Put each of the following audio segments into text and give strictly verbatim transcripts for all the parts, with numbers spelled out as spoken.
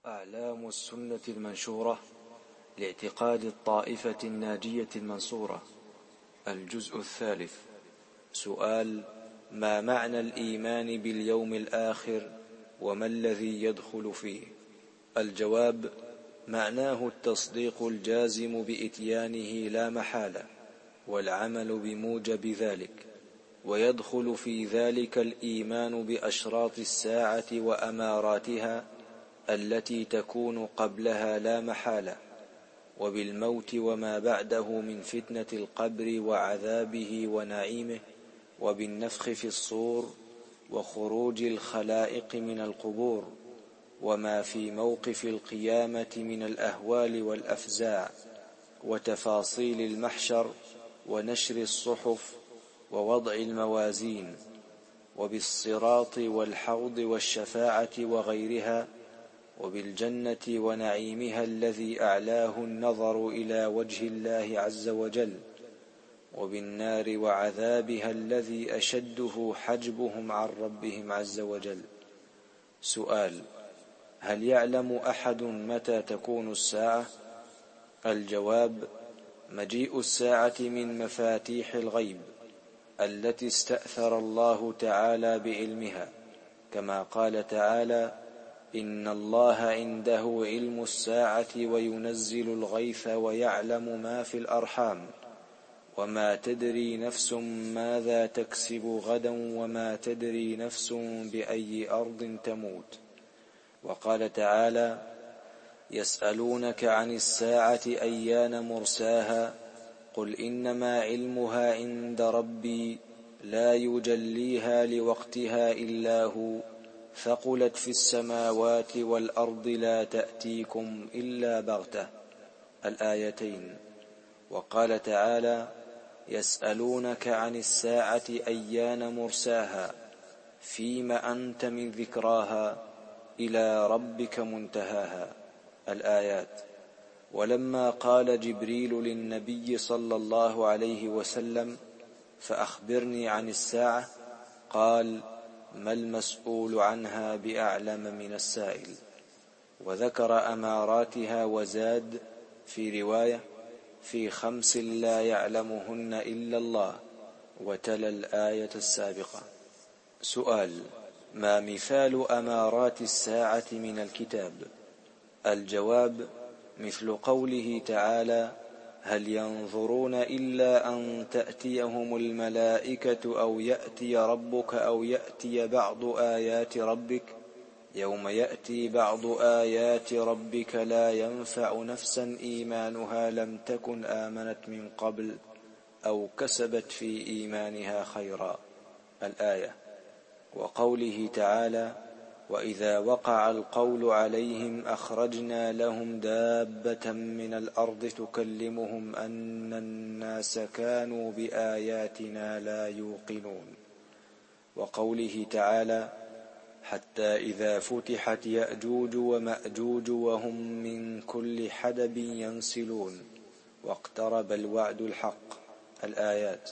أعلام السنة المنشورة لاعتقاد الطائفة الناجية المنصورة. الجزء الثالث. سؤال: ما معنى الإيمان باليوم الآخر وما الذي يدخل فيه؟ الجواب: معناه التصديق الجازم بإتيانه لا محالة والعمل بموجب ذلك، ويدخل في ذلك الإيمان بأشراط الساعة وأماراتها التي تكون قبلها لا محالة، وبالموت وما بعده من فتنة القبر وعذابه ونعيمه، وبالنفخ في الصور وخروج الخلائق من القبور، وما في موقف القيامة من الأهوال والأفزاع، وتفاصيل المحشر ونشر الصحف ووضع الموازين، وبالصراط والحوض والشفاعة وغيرها، وبالجنة ونعيمها الذي أعلاه النظر إلى وجه الله عز وجل، وبالنار وعذابها الذي أشده حجبهم عن ربهم عز وجل. سؤال: هل يعلم أحد متى تكون الساعة؟ الجواب: مجيء الساعة من مفاتيح الغيب التي استأثر الله تعالى بعلمها، كما قال تعالى: إن الله عنده علم الساعة وينزل الغيث ويعلم ما في الأرحام وما تدري نفس ماذا تكسب غدا وما تدري نفس بأي أرض تموت. وقال تعالى: يسألونك عن الساعة أيان مرساها قل إنما علمها عند ربي لا يجليها لوقتها إلا هو ثقلت في السماوات والأرض لا تأتيكم إلا بغتة. الآيتين. وقال تعالى: يسألونك عن الساعة أيان مرساها فيم أنت من ذكراها إلى ربك منتهاها. الآيات. ولما قال جبريل للنبي صلى الله عليه وسلم: فأخبرني عن الساعة، قال: ما المسؤول عنها بأعلم من السائل. وذكر أماراتها وزاد في رواية: في خمس لا يعلمهن إلا الله، وتلا الآية السابقة. سؤال: ما مثال أمارات الساعة من الكتاب؟ الجواب: مثل قوله تعالى: هل ينظرون إلا أن تأتيهم الملائكة أو يأتي ربك أو يأتي بعض آيات ربك يوم يأتي بعض آيات ربك لا ينفع نفسا إيمانها لم تكن آمنت من قبل أو كسبت في إيمانها خيرا. الآية. وقوله تعالى: وإذا وقع القول عليهم أخرجنا لهم دابة من الأرض تكلمهم أن الناس كانوا بآياتنا لا يوقنون. وقوله تعالى: حتى إذا فتحت يأجوج ومأجوج وهم من كل حدب ينسلون واقترب الوعد الحق. الآيات.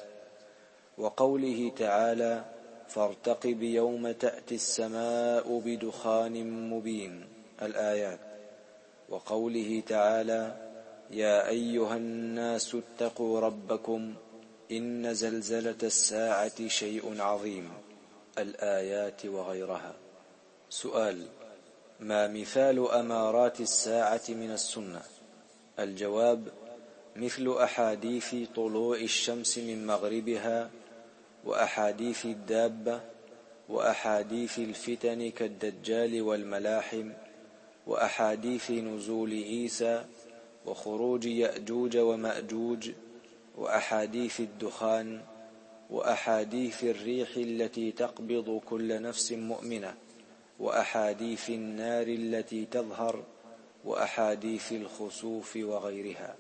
وقوله تعالى: فارتقب يوم تأتي السماء بدخان مبين. الآيات. وقوله تعالى: يا أيها الناس اتقوا ربكم إن زلزلة الساعة شيء عظيم. الآيات وغيرها. سؤال: ما مثال أمارات الساعة من السنة؟ الجواب: مثل أحاديث طلوع الشمس من مغربها، وأحاديث الدابة، وأحاديث الفتن كالدجال والملاحم، وأحاديث نزول عيسى، وخروج يأجوج ومأجوج، وأحاديث الدخان، وأحاديث الريح التي تقبض كل نفس مؤمنة، وأحاديث النار التي تظهر، وأحاديث الخسوف وغيرها.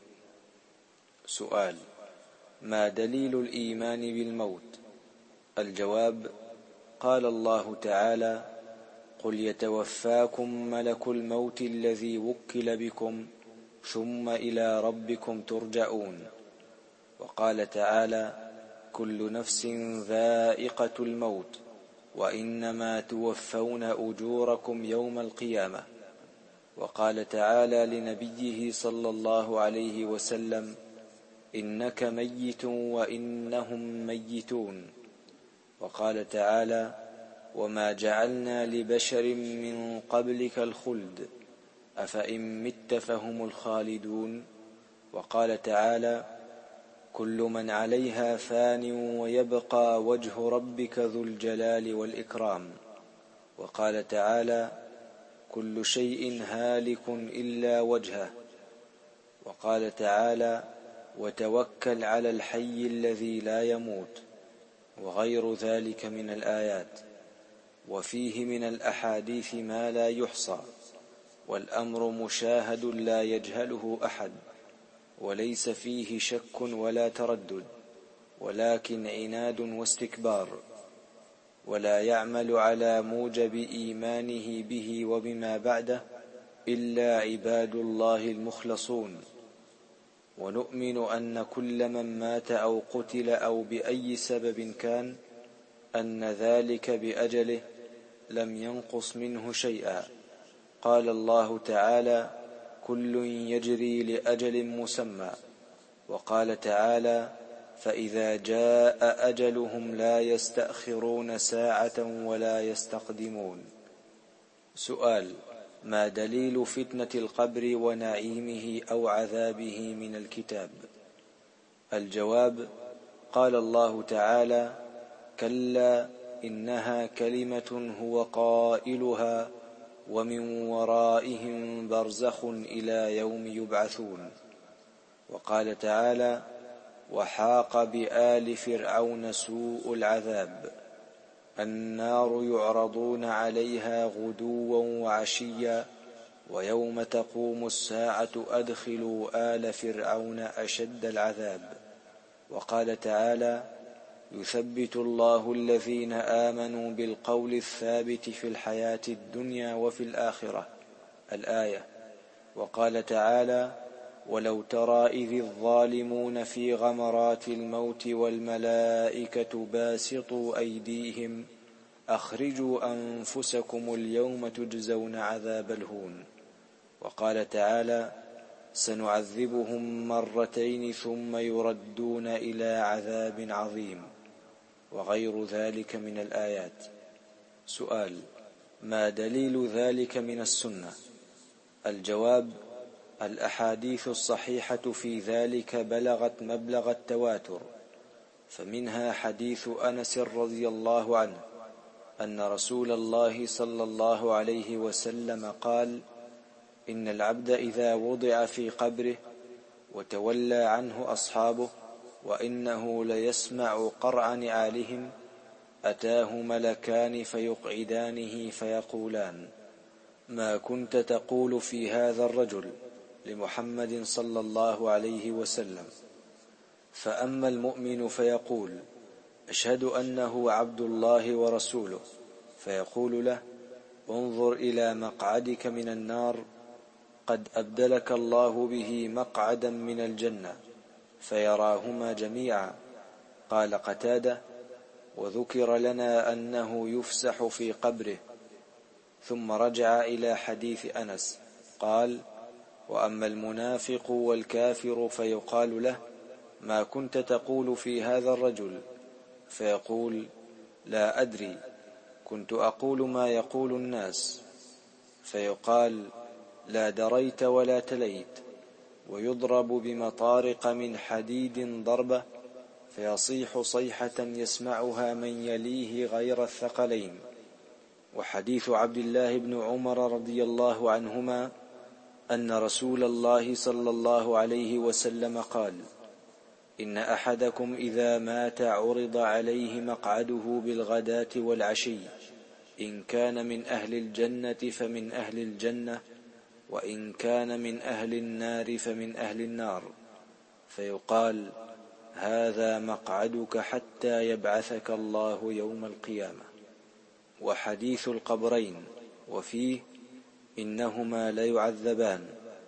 سؤال: ما دليل الإيمان بالموت؟ الجواب: قال الله تعالى: قل يتوفاكم ملك الموت الذي وكل بكم ثم إلى ربكم ترجعون. وقال تعالى: كل نفس ذائقة الموت وإنما توفون أجوركم يوم القيامة. وقال تعالى لنبيه صلى الله عليه وسلم: إنك ميت وإنهم ميتون. وقال تعالى: وما جعلنا لبشر من قبلك الخلد أفإن مت فهم الخالدون. وقال تعالى: كل من عليها فان ويبقى وجه ربك ذو الجلال والإكرام. وقال تعالى: كل شيء هالك إلا وجهه. وقال تعالى: وتوكل على الحي الذي لا يموت. وغير ذلك من الآيات. وفيه من الأحاديث ما لا يحصى، والأمر مشاهد لا يجهله أحد، وليس فيه شك ولا تردد، ولكن عناد واستكبار، ولا يعمل على موجب إيمانه به وبما بعده إلا عباد الله المخلصون. ونؤمن أن كل من مات أو قتل أو بأي سبب كان أن ذلك بأجله لم ينقص منه شيئا. قال الله تعالى: كل يجري لأجل مسمى. وقال تعالى: فإذا جاء أجلهم لا يستأخرون ساعة ولا يستقدمون. سؤال: ما دليل فتنة القبر ونعيمه أو عذابه من الكتاب؟ الجواب: قال الله تعالى: كلا إنها كلمة هو قائلها ومن ورائهم برزخ إلى يوم يبعثون. وقال تعالى: وحاق بآل فرعون سوء العذاب. النار يعرضون عليها غدوا وعشيا ويوم تقوم الساعة أدخلوا آل فرعون أشد العذاب. وقال تعالى: يثبت الله الذين آمنوا بالقول الثابت في الحياة الدنيا وفي الآخرة. الآية. وقال تعالى: ولو ترى إذ الظالمون في غمرات الموت والملائكة باسطوا أيديهم أخرجوا أنفسكم اليوم تجزون عذاب الهون. وقال تعالى: سنعذبهم مرتين ثم يردون إلى عذاب عظيم. وغير ذلك من الآيات. سؤال: ما دليل ذلك من السنة؟ الجواب: الأحاديث الصحيحة في ذلك بلغت مبلغ التواتر، فمنها حديث أنس رضي الله عنه أن رسول الله صلى الله عليه وسلم قال: إن العبد إذا وضع في قبره وتولى عنه أصحابه وإنه ليسمع قرع نعالهم أتاه ملكان فيقعدانه فيقولان: ما كنت تقول في هذا الرجل؟ لمحمد صلى الله عليه وسلم. فأما المؤمن فيقول: أشهد أنه عبد الله ورسوله، فيقول له: انظر إلى مقعدك من النار قد أبدلك الله به مقعدا من الجنة، فيراهما جميعا. قال قتادة: وذكر لنا أنه يفسح في قبره. ثم رجع إلى حديث أنس قال: وأما المنافق والكافر فيقال له: ما كنت تقول في هذا الرجل؟ فيقول: لا أدري، كنت أقول ما يقول الناس. فيقال: لا دريت ولا تليت. ويضرب بمطارق من حديد ضربة فيصيح صيحة يسمعها من يليه غير الثقلين. وحديث عبد الله بن عمر رضي الله عنهما أن رسول الله صلى الله عليه وسلم قال: إن أحدكم إذا مات عرض عليه مقعده بالغداة والعشي، إن كان من أهل الجنة فمن أهل الجنة، وإن كان من أهل النار فمن أهل النار. فيقال: هذا مقعدك حتى يبعثك الله يوم القيامة. وحديث القبرين وفيه: إنهما ليعذبان.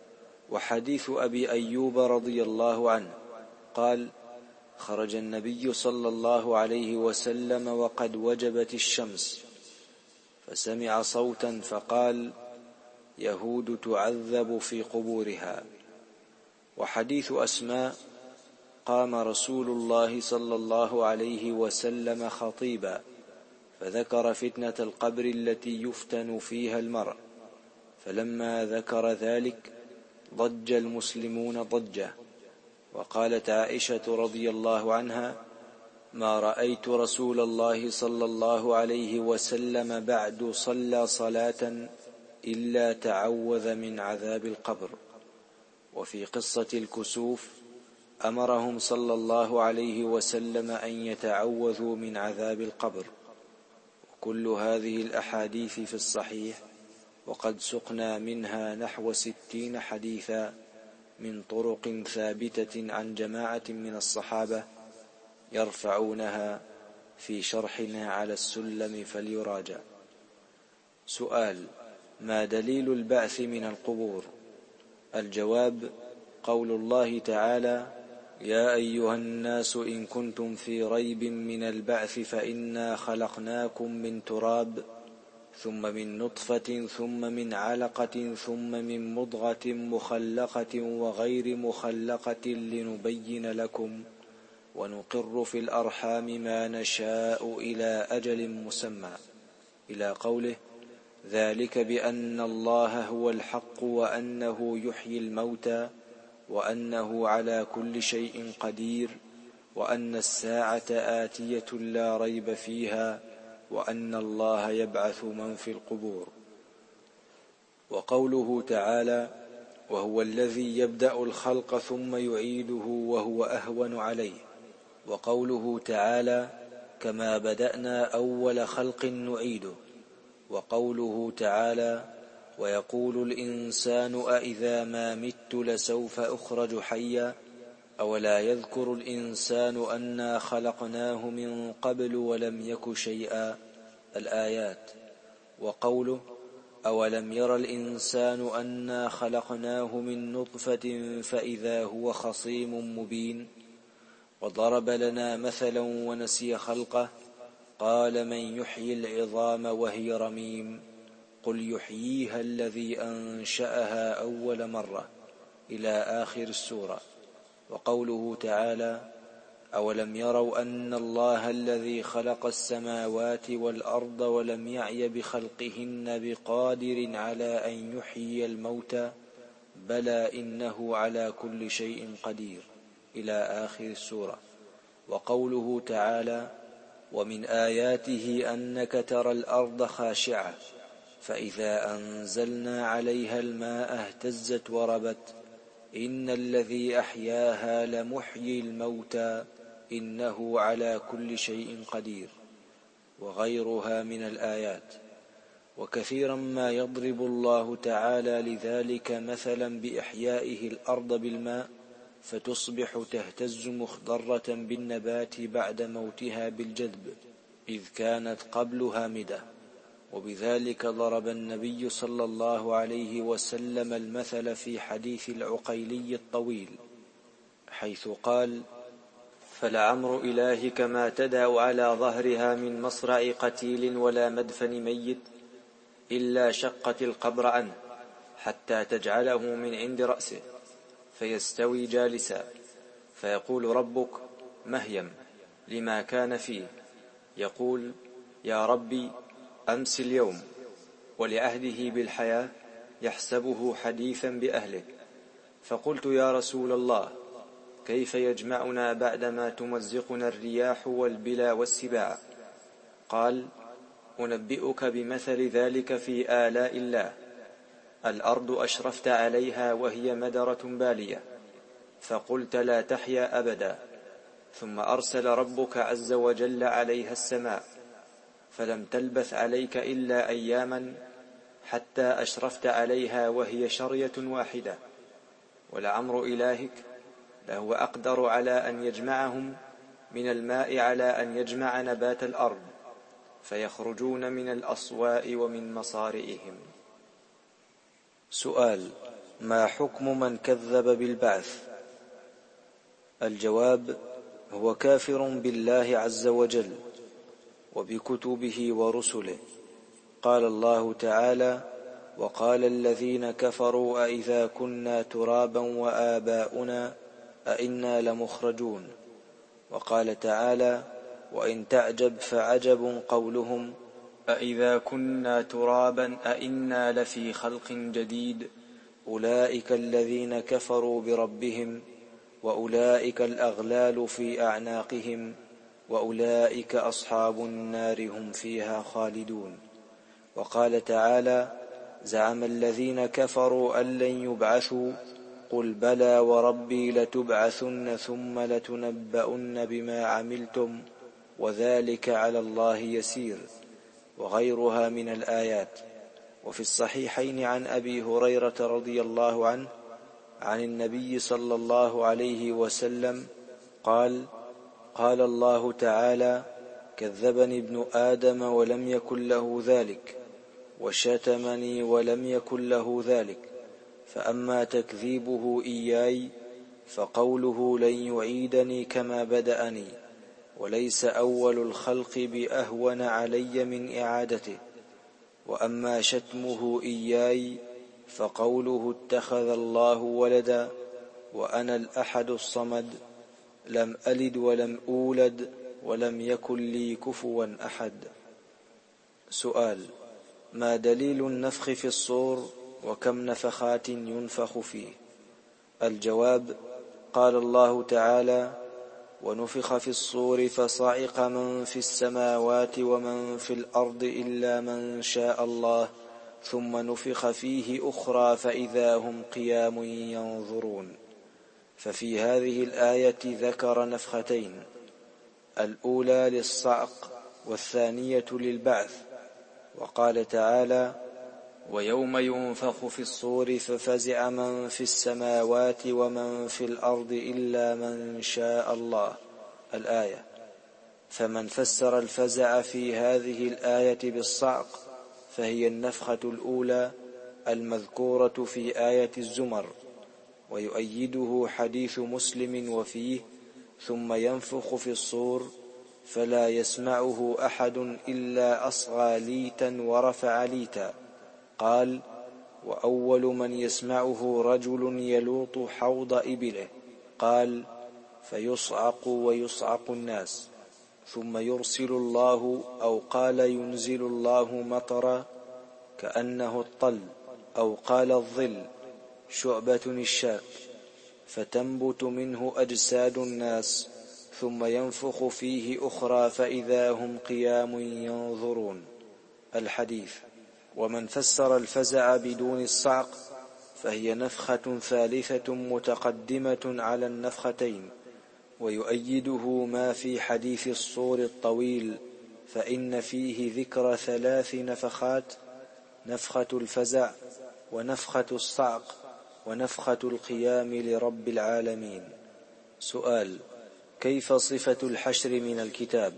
وحديث أبي أيوب رضي الله عنه قال: خرج النبي صلى الله عليه وسلم وقد وجبت الشمس، فسمع صوتا فقال: يهود تعذب في قبورها. وحديث أسماء: قام رسول الله صلى الله عليه وسلم خطيبا فذكر فتنة القبر التي يفتن فيها المرء، فلما ذكر ذلك ضج المسلمون ضجة. وقالت عائشة رضي الله عنها: ما رأيت رسول الله صلى الله عليه وسلم بعد صلى صلاة إلا تعوذ من عذاب القبر. وفي قصة الكسوف أمرهم صلى الله عليه وسلم أن يتعوذوا من عذاب القبر. وكل هذه الأحاديث في الصحيح، وقد سقنا منها نحو ستين حديثا من طرق ثابتة عن جماعة من الصحابة يرفعونها في شرحنا على السلم فليراجع. سؤال: ما دليل البعث من القبور؟ الجواب: قول الله تعالى: يا أيها الناس إن كنتم في ريب من البعث فإنا خلقناكم من تراب ثم من نطفة ثم من علقة ثم من مضغة مخلقة وغير مخلقة لنبين لكم ونقر في الأرحام ما نشاء إلى أجل مسمى، إلى قوله: ذلك بأن الله هو الحق وأنه يحيي الموتى وأنه على كل شيء قدير وأن الساعة آتية لا ريب فيها وأن الله يبعث من في القبور. وقوله تعالى: وهو الذي يبدأ الخلق ثم يعيده وهو أهون عليه. وقوله تعالى: كما بدأنا أول خلق نعيده. وقوله تعالى: ويقول الإنسان أإذا ما مت لسوف أخرج حيا أولا يذكر الإنسان أنا خلقناه من قبل ولم يك شيئا، الآيات. وقوله: أولم ير الإنسان أنا خلقناه من نطفة فإذا هو خصيم مبين. وضرب لنا مثلا ونسي خلقه قال: من يحيي العظام وهي رميم قل يحييها الذي أنشأها أول مرة، إلى آخر السورة. وقوله تعالى: أولم يروا أن الله الذي خلق السماوات والأرض ولم يعي بخلقهن بقادر على أن يحيي الموتى بلى إنه على كل شيء قدير، إلى آخر السورة. وقوله تعالى: ومن آياته أنك ترى الأرض خاشعة فإذا أنزلنا عليها الماء اهتزت وربت إن الذي أحياها لمحيي الموتى إنه على كل شيء قدير، وغيرها من الآيات. وكثيرا ما يضرب الله تعالى لذلك مثلا بإحيائه الأرض بالماء فتصبح تهتز مخضرة بالنبات بعد موتها بالجذب إذ كانت قبل هامدة. وبذلك ضرب النبي صلى الله عليه وسلم المثل في حديث العقيلي الطويل، حيث قال: فلعمر إلهك ما تدع على ظهرها من مصرع قتيل ولا مدفن ميت إلا شقت القبر عنه حتى تجعله من عند رأسه فيستوي جالسا، فيقول ربك مهيم لما كان فيه، يقول: يا ربي أمس اليوم، ولعهده بالحياة يحسبه حديثا بأهله. فقلت: يا رسول الله، كيف يجمعنا بعدما تمزقنا الرياح والبلا والسباع؟ قال: أنبئك بمثل ذلك في آلاء الله. الأرض أشرفت عليها وهي مدرة بالية فقلت لا تحيا أبدا، ثم أرسل ربك عز وجل عليها السماء فلم تلبث عليك إلا أياما حتى أشرفت عليها وهي شرية واحدة. ولعمر إلهك لهو أقدر على أن يجمعهم من الماء على أن يجمع نبات الأرض فيخرجون من الأصواء ومن مصارئهم. سؤال: ما حكم من كذب بالبعث؟ الجواب: هو كافر بالله عز وجل وبكتبه ورسله. قال الله تعالى: وقال الذين كفروا أئذا كنا ترابا وآباؤنا أئنا لمخرجون. وقال تعالى وإن تعجب فعجب قولهم أئذا كنا ترابا أئنا لفي خلق جديد أولئك الذين كفروا بربهم وأولئك الأغلال في أعناقهم وأولئك أصحاب النار هم فيها خالدون. وقال تعالى زعم الذين كفروا أن لن يبعثوا قل بلى وربي لتبعثن ثم لتنبؤن بما عملتم وذلك على الله يسير، وغيرها من الآيات. وفي الصحيحين عن أبي هريرة رضي الله عنه عن النبي صلى الله عليه وسلم قال قال الله تعالى كذبني ابن آدم ولم يكن له ذلك، وشتمني ولم يكن له ذلك، فأما تكذيبه إياي فقوله لن يعيدني كما بدأني، وليس أول الخلق بأهون علي من إعادته. وأما شتمه إياي فقوله اتخذ الله ولدا وأنا الأحد الصمد لم ألد ولم أولد ولم يكن لي كفوا أحد. سؤال: ما دليل النفخ في الصور وكم نفخات ينفخ فيه؟ الجواب: قال الله تعالى ونفخ في الصور فصعق من في السماوات ومن في الأرض إلا من شاء الله ثم نفخ فيه أخرى فإذا هم قيام ينظرون. ففي هذه الآية ذكر نفختين، الأولى للصعق والثانية للبعث. وقال تعالى ويوم ينفخ في الصور ففزع من في السماوات ومن في الأرض إلا من شاء الله، الآية. فمن فسر الفزع في هذه الآية بالصعق فهي النفخة الأولى المذكورة في آية الزمر، ويؤيده حديث مسلم وفيه ثم ينفخ في الصور فلا يسمعه أحد إلا أصغى ليتا ورفع ليتا. قال وأول من يسمعه رجل يلوط حوض إبله. قال فيصعق ويصعق الناس ثم يرسل الله أو قال ينزل الله مطرا كأنه الطل أو قال الظل شعبة الشاك فتنبت منه أجساد الناس ثم ينفخ فيه أخرى فإذا هم قيام ينظرون، الحديث. ومن فسر الفزع بدون الصعق فهي نفخة ثالثة متقدمة على النفختين، ويؤيده ما في حديث الصور الطويل، فإن فيه ذكر ثلاث نفخات: نفخة الفزع ونفخة الصعق ونفخة القيام لرب العالمين. سؤال: كيف صفة الحشر من الكتاب؟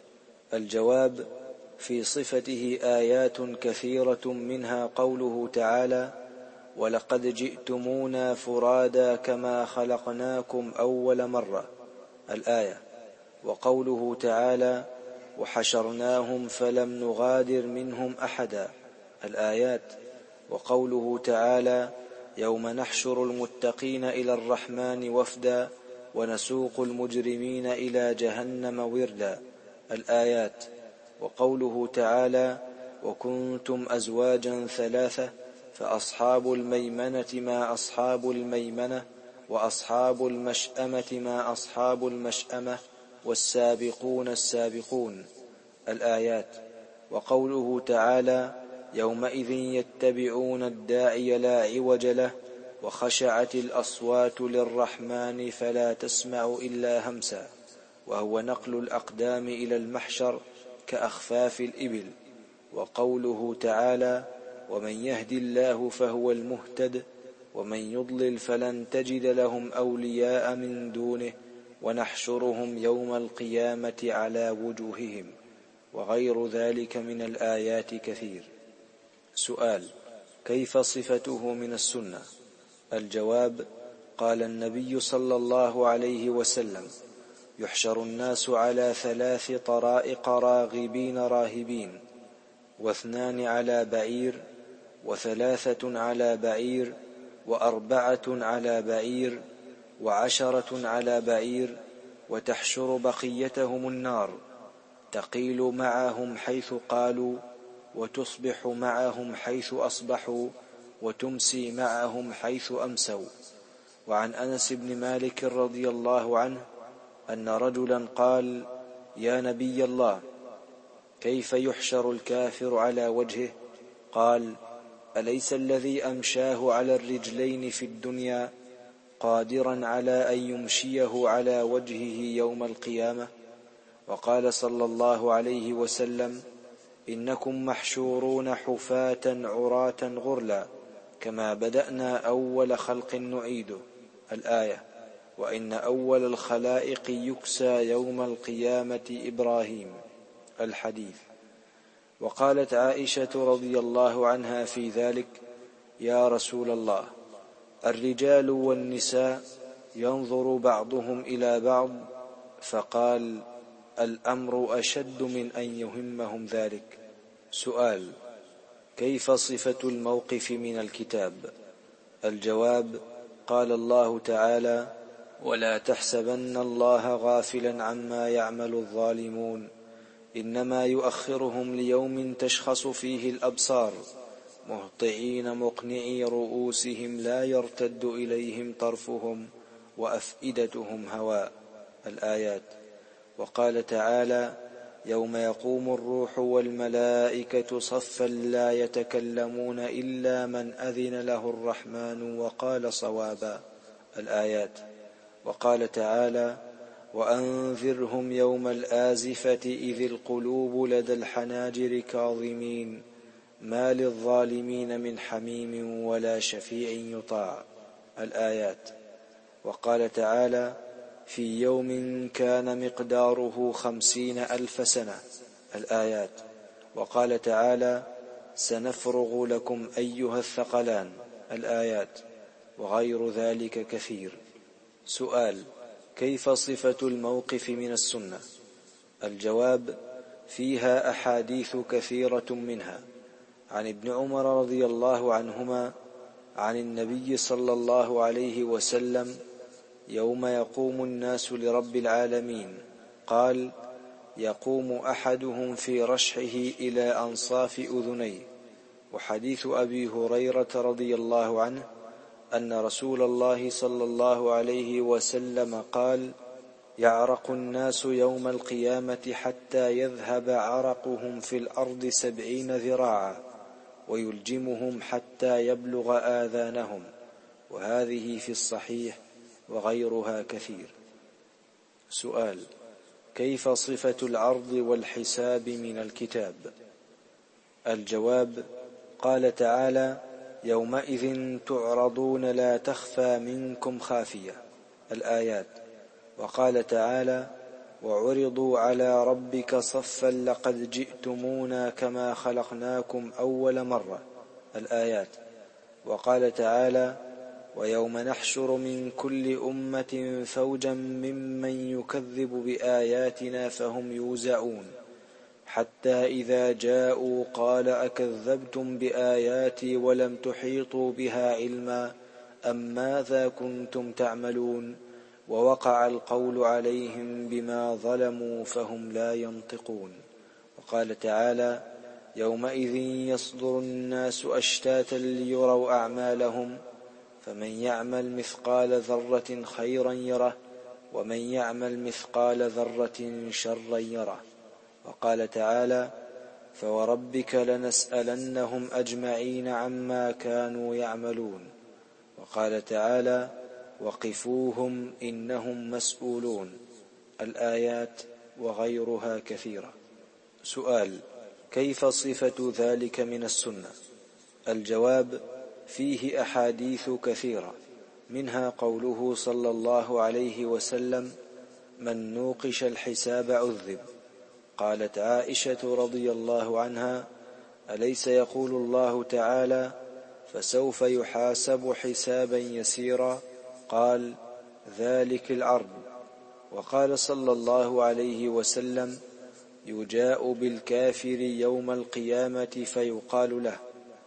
الجواب: في صفته آيات كثيرة، منها قوله تعالى ولقد جئتمونا فرادا كما خلقناكم أول مرة، الآية. وقوله تعالى وحشرناهم فلم نغادر منهم أحدا، الآيات. وقوله تعالى يوم نحشر المتقين إلى الرحمن وفدا ونسوق المجرمين إلى جهنم وردا، الآيات. وقوله تعالى وكنتم أزواجا ثلاثة فأصحاب الميمنة ما أصحاب الميمنة وأصحاب المشأمة ما أصحاب المشأمة والسابقون السابقون، الآيات. وقوله تعالى يومئذ يتبعون الداعي لا عوج له وخشعت الأصوات للرحمن فلا تسمع إلا همسا، وهو نقل الأقدام إلى المحشر كأخفاف الإبل. وقوله تعالى ومن يهد الله فهو المهتد ومن يضلل فلن تجد لهم أولياء من دونه ونحشرهم يوم القيامة على وجوههم، وغير ذلك من الآيات كثير. سؤال: كيف صفته من السنة؟ الجواب: قال النبي صلى الله عليه وسلم يحشر الناس على ثلاث طرائق راغبين راهبين، واثنان على بعير، وثلاثة على بعير، وأربعة على بعير، وعشرة على بعير، وتحشر بقيتهم النار، تقيل معهم حيث قالوا، وتصبح معهم حيث أصبحوا، وتمسي معهم حيث أمسوا. وعن أنس بن مالك رضي الله عنه أن رجلا قال: يا نبي الله، كيف يحشر الكافر على وجهه؟ قال: أليس الذي أمشاه على الرجلين في الدنيا قادرا على أن يمشيه على وجهه يوم القيامة؟ وقال صلى الله عليه وسلم: إنكم محشورون حفاة عراة غرلا، كما بدأنا أول خلق نعيده. الآية. وإن أول الخلائق يكسى يوم القيامة إبراهيم. الحديث. وقالت عائشة رضي الله عنها في ذلك: يا رسول الله، الرجال والنساء ينظر بعضهم إلى بعض، فقال: الأمر أشد من أن يهمهم ذلك. سؤال: كيف صفة الموقف من الكتاب؟ الجواب: قال الله تعالى: ولا تحسبن الله غافلا عما يعمل الظالمون، إنما يؤخرهم ليوم تشخص فيه الأبصار، مهطعين مقنعي رؤوسهم لا يرتد إليهم طرفهم وأفئدتهم هواء. الآيات. وقال تعالى: يوم يقوم الروح والملائكة صفا لا يتكلمون إلا من أذن له الرحمن وقال صوابا. الآيات. وقال تعالى: وأنذرهم يوم الآزفة إذ القلوب لدى الحناجر كاظمين، ما للظالمين من حميم ولا شفيع يطاع. الآيات. وقال تعالى: في يوم كان مقداره خمسين ألف سنة. الآيات. وقال تعالى: سنفرغ لكم أيها الثقلان. الآيات. وغير ذلك كثير. سؤال: كيف صفة الموقف من السنة؟ الجواب: فيها أحاديث كثيرة، منها عن ابن عمر رضي الله عنهما عن النبي صلى الله عليه وسلم يوم يقوم الناس لرب العالمين قال: يقوم أحدهم في رشحه إلى أنصاف أذنيه. وحديث أبي هريرة رضي الله عنه أن رسول الله صلى الله عليه وسلم قال: يعرق الناس يوم القيامة حتى يذهب عرقهم في الأرض سبعين ذراعا، ويلجمهم حتى يبلغ آذانهم. وهذه في الصحيح وغيرها كثير. سؤال: كيف صفة العرض والحساب من الكتاب؟ الجواب: قال تعالى: يومئذ تعرضون لا تخفى منكم خافية. الآيات. وقال تعالى: وعرضوا على ربك صفا لقد جئتمونا كما خلقناكم أول مرة. الآيات. وقال تعالى: ويوم نحشر من كل أمة فوجا ممن يكذب بآياتنا فهم يوزعون، حتى إذا جاءوا قال: أكذبتم بآياتي ولم تحيطوا بها علما أم ماذا كنتم تعملون؟ ووقع القول عليهم بما ظلموا فهم لا ينطقون. وقال تعالى: يومئذ يصدر الناس أشتاتا ليروا أعمالهم، فمن يعمل مثقال ذرة خيرا يره، ومن يعمل مثقال ذرة شرا يره. وقال تعالى: فوربك لنسألنهم أجمعين عما كانوا يعملون. وقال تعالى: وقفوهم إنهم مسؤولون. الآيات وغيرها كثيرة. سؤال: كيف صفة ذلك من السنة؟ الجواب: فيه أحاديث كثيرة، منها قوله صلى الله عليه وسلم: من نوقش الحساب عذب. قالت عائشة رضي الله عنها: أليس يقول الله تعالى: فسوف يحاسب حسابا يسيرا؟ قال: ذلك العرض. وقال صلى الله عليه وسلم: يجاء بالكافر يوم القيامة فيقال له: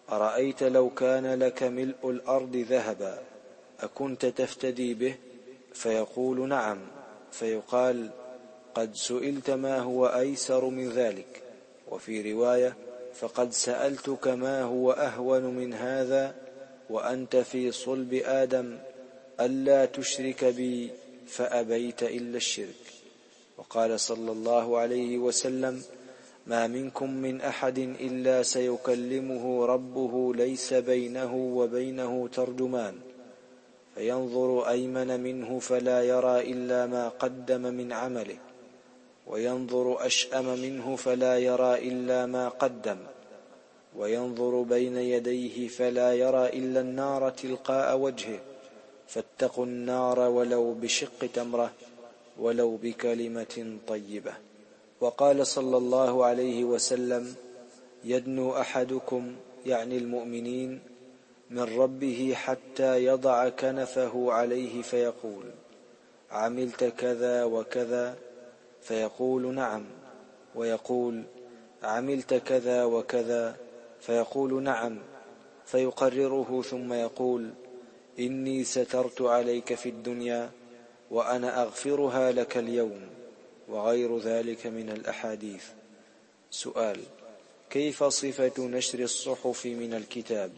أرأيت لو كان لك ملء الأرض ذهبا أكنت تفتدي به؟ فيقول نعم، فيقال قد سئلت ما هو أيسر من ذلك. وفي رواية فقد سألتك ما هو أهون من هذا وأنت في صلب آدم ألا تشرك بي فأبيت إلا الشرك. وقال صلى الله عليه وسلم ما منكم من أحد إلا سيكلمه ربه ليس بينه وبينه ترجمان، فينظر أيمن منه فلا يرى إلا ما قدم من عمله، وينظر أشأم منه فلا يرى إلا ما قدم، وينظر بين يديه فلا يرى إلا النار تلقاء وجهه، فاتقوا النار ولو بشق تمرة ولو بكلمة طيبة. وقال صلى الله عليه وسلم يدنو أحدكم يعني المؤمنين من ربه حتى يضع كنفه عليه فيقول عملت كذا وكذا؟ فيقول نعم، ويقول عملت كذا وكذا؟ فيقول نعم، فيقرره ثم يقول إني سترت عليك في الدنيا وأنا أغفرها لك اليوم، وغير ذلك من الأحاديث. سؤال: كيف صفة نشر الصحف من الكتاب؟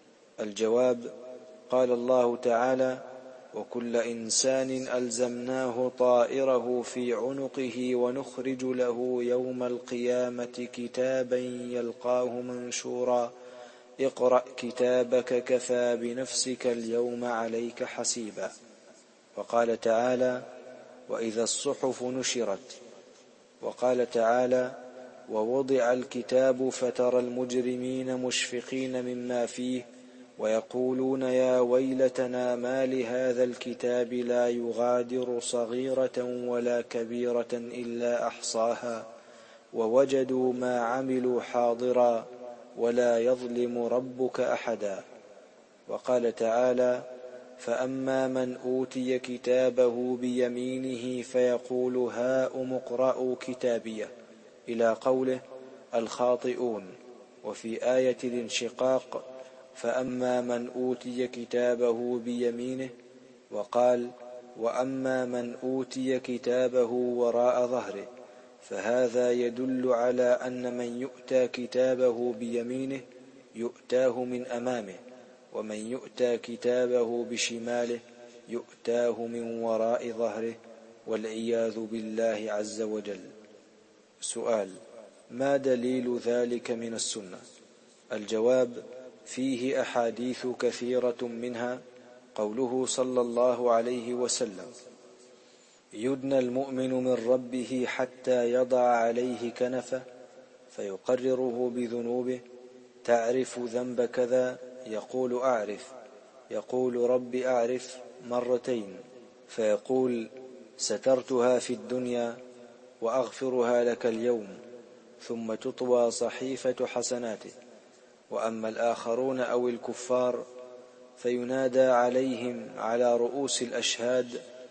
الجواب: قال الله تعالى وكل إنسان ألزمناه طائره في عنقه ونخرج له يوم القيامة كتابا يلقاه منشورا اقرأ كتابك كفى بنفسك اليوم عليك حسيبا. وقال تعالى وإذا الصحف نشرت. وقال تعالى ووضع الكتاب فترى المجرمين مشفقين مما فيه ويقولون يا ويلتنا ما لهذا الكتاب لا يغادر صغيرة ولا كبيرة إلا أحصاها ووجدوا ما عملوا حاضرا ولا يظلم ربك أحدا. وقال تعالى فأما من أوتي كتابه بيمينه فيقول هاؤم اقرءوا كتابيه إلى قوله الخاطئون. وفي آية الانشقاق فأما من أوتي كتابه بيمينه، وقال وأما من أوتي كتابه وراء ظهره، فهذا يدل على أن من يؤتى كتابه بيمينه يؤتاه من أمامه، ومن يؤتى كتابه بشماله يؤتاه من وراء ظهره، والعياذ بالله عز وجل. سؤال: ما دليل ذلك من السنة؟ الجواب: فيه أحاديث كثيرة، منها قوله صلى الله عليه وسلم يدنى المؤمن من ربه حتى يضع عليه كنفه فيقرره بذنوبه، تعرف ذنب كذا؟ يقول أعرف، يقول رب أعرف مرتين، فيقول سترتها في الدنيا وأغفرها لك اليوم، ثم تطوى صحيفة حسناته. وأما الآخرون أو الكفار فينادى عليهم على رؤوس الأشهاد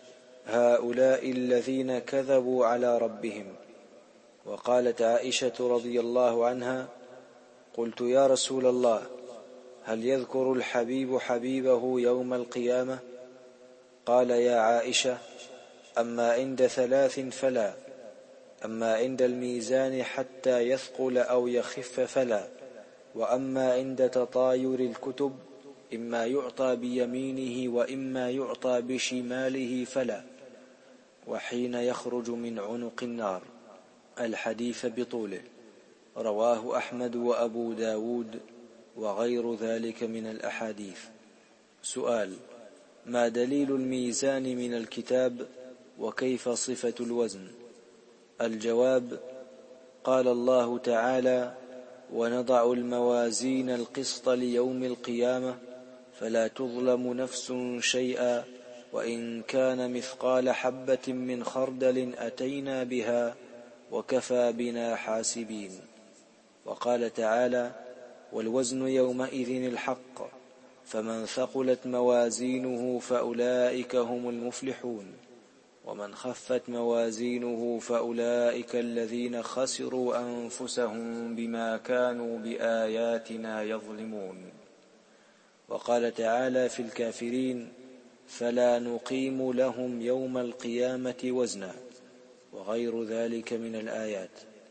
هؤلاء الذين كذبوا على ربهم. وقالت عائشة رضي الله عنها قلت يا رسول الله هل يذكر الحبيب حبيبه يوم القيامة؟ قال يا عائشة أما عند ثلاث فلا، أما عند الميزان حتى يثقل أو يخف فلا، وأما عند تطاير الكتب إما يعطى بيمينه وإما يعطى بشماله فلا، وحين يخرج من عنق النار. الحديث بطوله، رواه أحمد وأبو داود وغير ذلك من الأحاديث. سؤال: ما دليل الميزان من الكتاب وكيف صفة الوزن؟ الجواب: قال الله تعالى ونضع الموازين القسط ليوم القيامة فلا تظلم نفس شيئا وإن كان مثقال حبة من خردل أتينا بها وكفى بنا حاسبين. وقال تعالى والوزن يومئذ الحق فمن ثقلت موازينه فأولئك هم المفلحون. ومن خفت موازينه فأولئك الذين خسروا أنفسهم بما كانوا بآياتنا يظلمون. وقال تعالى في الكافرين: فلا نقيم لهم يوم القيامة وزنا، وغير ذلك من الآيات.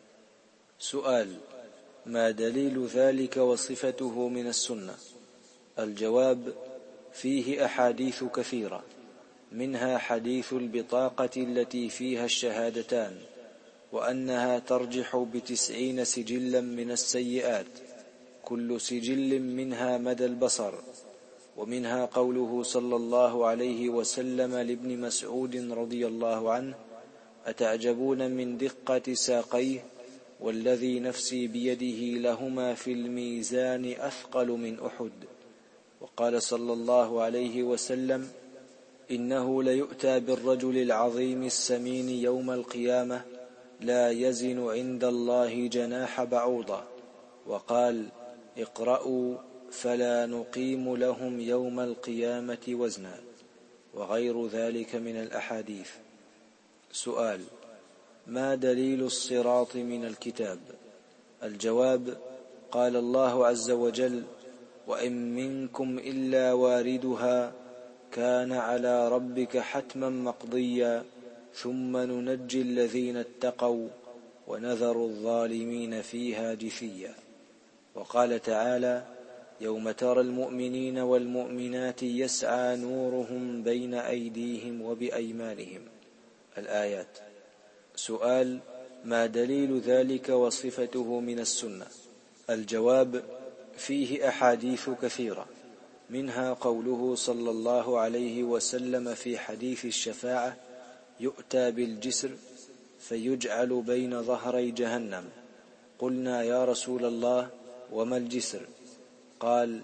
سؤال: ما دليل ذلك وصفته من السنة؟ الجواب: فيه أحاديث كثيرة، منها حديث البطاقة التي فيها الشهادتان، وأنها ترجح بتسعين سجلا من السيئات، كل سجل منها مدى البصر. ومنها قوله صلى الله عليه وسلم لابن مسعود رضي الله عنه: أتعجبون من دقة ساقيه، والذي نفسي بيده لهما في الميزان أثقل من أحد. وقال صلى الله عليه وسلم: إنه ليؤتى بالرجل العظيم السمين يوم القيامة لا يزن عند الله جناح بعوضة. وقال: اقرأوا فلا نقيم لهم يوم القيامة وزنا، وغير ذلك من الأحاديث. سؤال: ما دليل الصراط من الكتاب؟ الجواب: قال الله عز وجل: وإن منكم إلا واردها كان على ربك حتما مقضيا ثم ننجي الذين اتقوا ونذر الظالمين فيها جثيا. وقال تعالى: يوم ترى المؤمنين والمؤمنات يسعى نورهم بين أيديهم وبأيمانهم. الآيات. سؤال: ما دليل ذلك وصفته من السنة؟ الجواب: فيه أحاديث كثيرة، منها قوله صلى الله عليه وسلم في حديث الشفاعة: يؤتى بالجسر فيجعل بين ظهري جهنم. قلنا: يا رسول الله، وما الجسر؟ قال: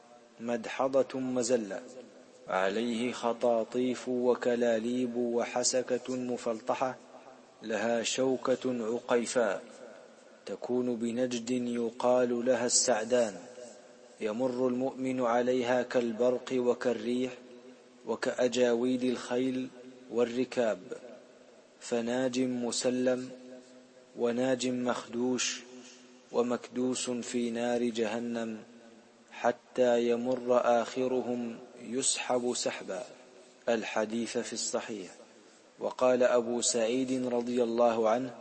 مدحضة مزلة عليه خطاطيف وكلاليب وحسكة مفلطحة لها شوكة عقيفاء تكون بنجد يقال لها السعدان، يمر المؤمن عليها كالبرق وكالريح وكأجاويد الخيل والركاب، فناج مسلم وناج مخدوش ومكدوس في نار جهنم، حتى يمر آخرهم يسحب سحبا. الحديث في الصحيح. وقال أبو سعيد رضي الله عنه: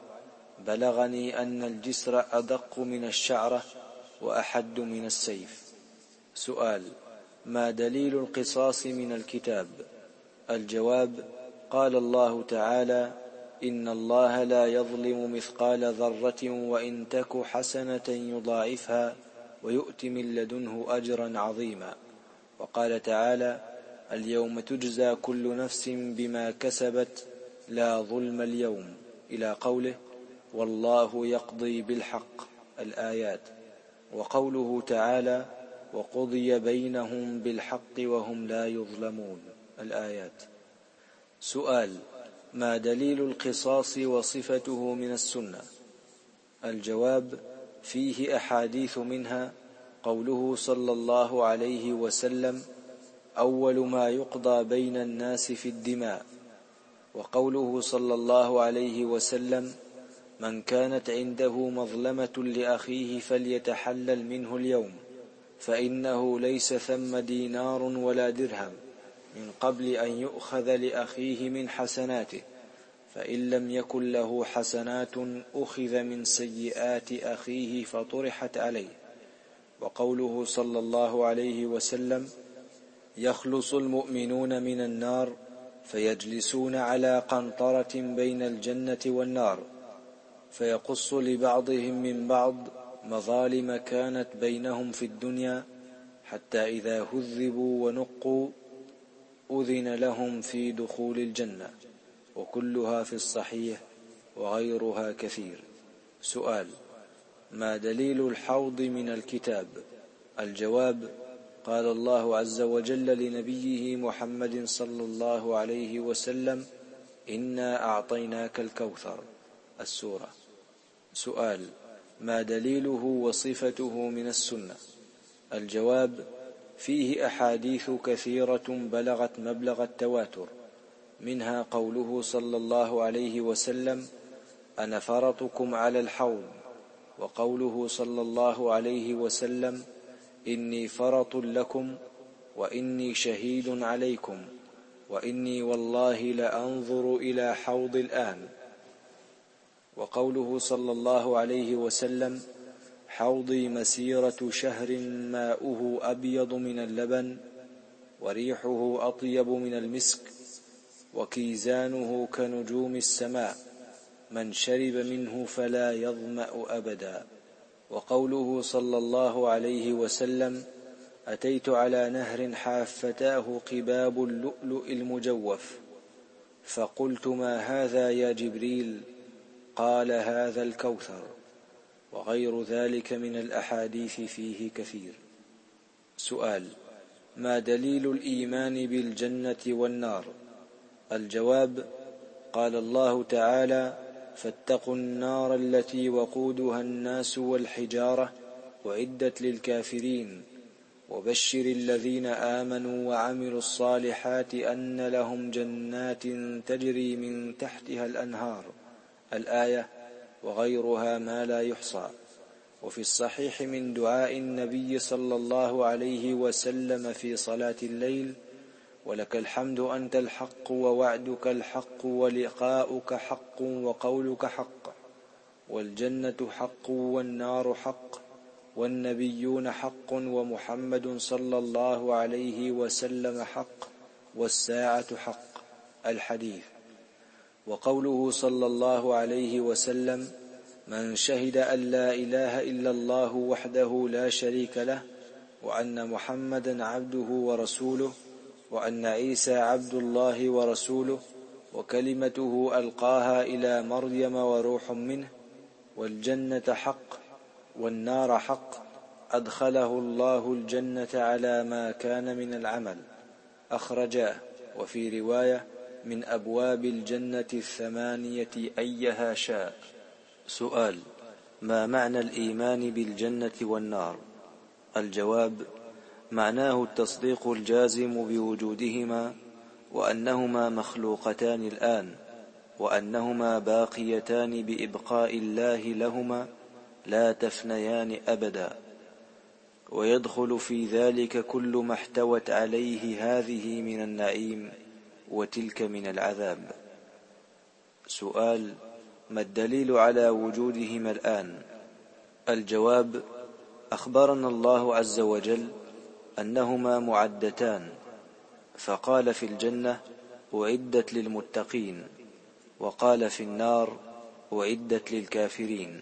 بلغني أن الجسر أدق من الشعرة وأحد من السيف. سؤال: ما دليل القصاص من الكتاب؟ الجواب: قال الله تعالى: إن الله لا يظلم مثقال ذرة وإن تك حسنة يضاعفها ويؤت من لدنه أجرا عظيما. وقال تعالى: اليوم تجزى كل نفس بما كسبت لا ظلم اليوم، إلى قوله: والله يقضي بالحق. الآيات. وقوله تعالى: وقضي بينهم بالحق وهم لا يظلمون. الآيات. سؤال: ما دليل القصاص وصفته من السنة؟ الجواب: فيه أحاديث، منها قوله صلى الله عليه وسلم: أول ما يقضى بين الناس في الدماء. وقوله صلى الله عليه وسلم: من كانت عنده مظلمة لأخيه فليتحلل منه اليوم، فإنه ليس ثم دينار ولا درهم من قبل أن يؤخذ لأخيه من حسناته، فإن لم يكن له حسنات أخذ من سيئات أخيه فطرحت عليه. وقوله صلى الله عليه وسلم: يخلص المؤمنون من النار فيجلسون على قنطرة بين الجنة والنار، فيقص لبعضهم من بعض مظالم كانت بينهم في الدنيا، حتى إذا هذبوا ونقوا أذن لهم في دخول الجنة. وكلها في الصحيح وغيرها كثير. سؤال: ما دليل الحوض من الكتاب؟ الجواب: قال الله عز وجل لنبيه محمد صلى الله عليه وسلم: إنا أعطيناك الكوثر. السورة. سؤال: ما دليله وصفته من السنة؟ الجواب: فيه أحاديث كثيرة بلغت مبلغ التواتر، منها قوله صلى الله عليه وسلم: أنا فرطكم على الحوض، وقوله صلى الله عليه وسلم: إني فرط لكم وإني شهيد عليكم وإني والله لأنظر إلى حوض الآن. وقوله صلى الله عليه وسلم: حوضي مسيرة شهر ماؤه أبيض من اللبن وريحه أطيب من المسك وكيزانه كنجوم السماء، من شرب منه فلا يظمأ أبدا. وقوله صلى الله عليه وسلم: أتيت على نهر حافتاه قباب اللؤلؤ المجوف، فقلت: ما هذا يا جبريل؟ قال: هذا الكوثر. وغير ذلك من الأحاديث فيه كثير. سؤال: ما دليل الإيمان بالجنة والنار؟ الجواب: قال الله تعالى: فاتقوا النار التي وقودها الناس والحجارة أعدت للكافرين وبشر الذين آمنوا وعملوا الصالحات أن لهم جنات تجري من تحتها الأنهار، الآية، وغيرها ما لا يحصى. وفي الصحيح من دعاء النبي صلى الله عليه وسلم في صلاة الليل: ولك الحمد أنت الحق ووعدك الحق ولقاؤك حق وقولك حق، والجنة حق والنار حق والنبيون حق ومحمد صلى الله عليه وسلم حق والساعة حق، الحديث. وقوله صلى الله عليه وسلم: من شهد أن لا إله إلا الله وحده لا شريك له وأن محمدا عبده ورسوله وأن عيسى عبد الله ورسوله وكلمته ألقاها إلى مريم وروح منه، والجنة حق والنار حق، أدخله الله الجنة على ما كان من العمل، أخرجاه. وفي رواية: من أبواب الجنة الثمانية أيها شاء. سؤال: ما معنى الإيمان بالجنة والنار؟ الجواب: معناه التصديق الجازم بوجودهما، وأنهما مخلوقتان الآن، وأنهما باقيتان بإبقاء الله لهما لا تفنيان أبدا، ويدخل في ذلك كل ما احتوت عليه هذه من النعيم وتلك من العذاب. سؤال: ما الدليل على وجودهما الآن؟ الجواب: أخبرنا الله عز وجل أنهما معدتان، فقال في الجنة: أعدت للمتقين، وقال في النار: أعدت للكافرين.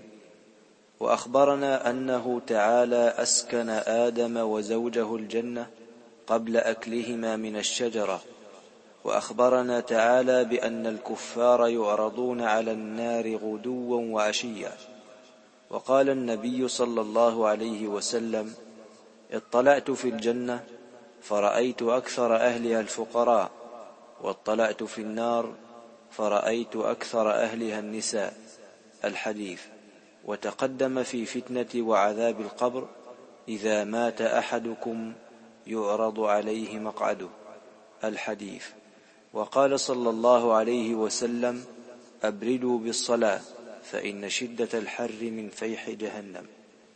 وأخبرنا أنه تعالى أسكن آدم وزوجه الجنة قبل أكلهما من الشجرة. وأخبرنا تعالى بأن الكفار يعرضون على النار غدوا وعشيا. وقال النبي صلى الله عليه وسلم: اطلعت في الجنة فرأيت أكثر أهلها الفقراء، واطلعت في النار فرأيت أكثر أهلها النساء، الحديث. وتقدم في فتنة وعذاب القبر: إذا مات أحدكم يعرض عليه مقعده، الحديث. وقال صلى الله عليه وسلم: أبردوا بالصلاة فإن شدة الحر من فيح جهنم.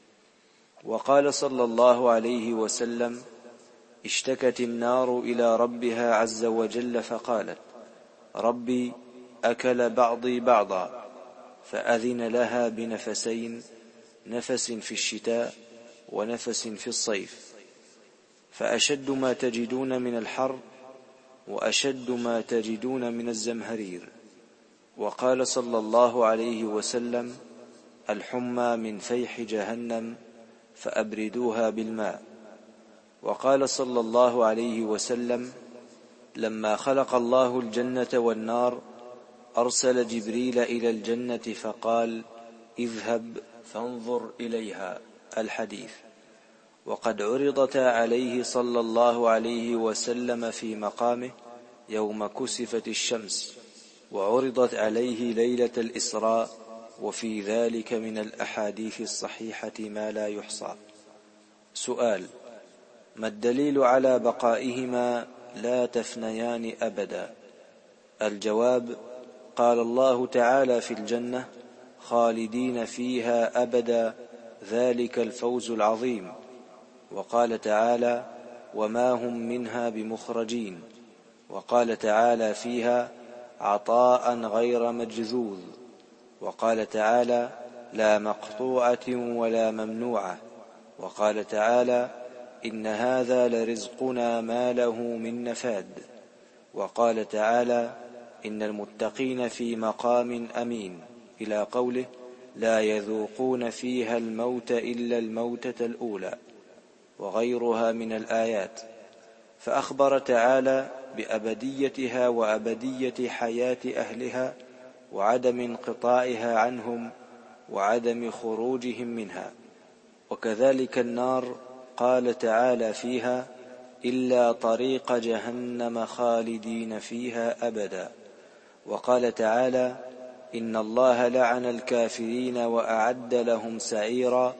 وقال صلى الله عليه وسلم: اشتكت النار إلى ربها عز وجل فقالت: ربي أكل بعضي بعضا، فأذن لها بنفسين، نفس في الشتاء ونفس في الصيف، فأشد ما تجدون من الحر وأشد ما تجدون من الزمهرير. وقال صلى الله عليه وسلم: الحمى من فيح جهنم فأبردوها بالماء. وقال صلى الله عليه وسلم: لما خلق الله الجنة والنار أرسل جبريل إلى الجنة فقال: اذهب فانظر إليها، الحديث. وقد عرضتا عليه صلى الله عليه وسلم في مقامه يوم كسفت الشمس، وعرضت عليه ليلة الإسراء، وفي ذلك من الأحاديث الصحيحة ما لا يحصى. سؤال: ما الدليل على بقائهما لا تفنيان أبدا؟ الجواب: قال الله تعالى في الجنة: خالدين فيها أبدا، ذلك الفوز العظيم. وقال تعالى: وما هم منها بمخرجين. وقال تعالى فيها: عطاء غير مجذوذ. وقال تعالى: لا مقطوعة ولا ممنوعة. وقال تعالى: إن هذا لرزقنا ما له من نفاد. وقال تعالى: إن المتقين في مقام أمين، إلى قوله: لا يذوقون فيها الموت إلا الموتة الأولى، وغيرها من الآيات. فأخبر تعالى بأبديتها وأبدية حياة أهلها وعدم انقطاعها عنهم وعدم خروجهم منها. وكذلك النار قال تعالى فيها: إلا طريق جهنم خالدين فيها أبدا. وقال تعالى: إن الله لعن الكافرين وأعد لهم سعيرا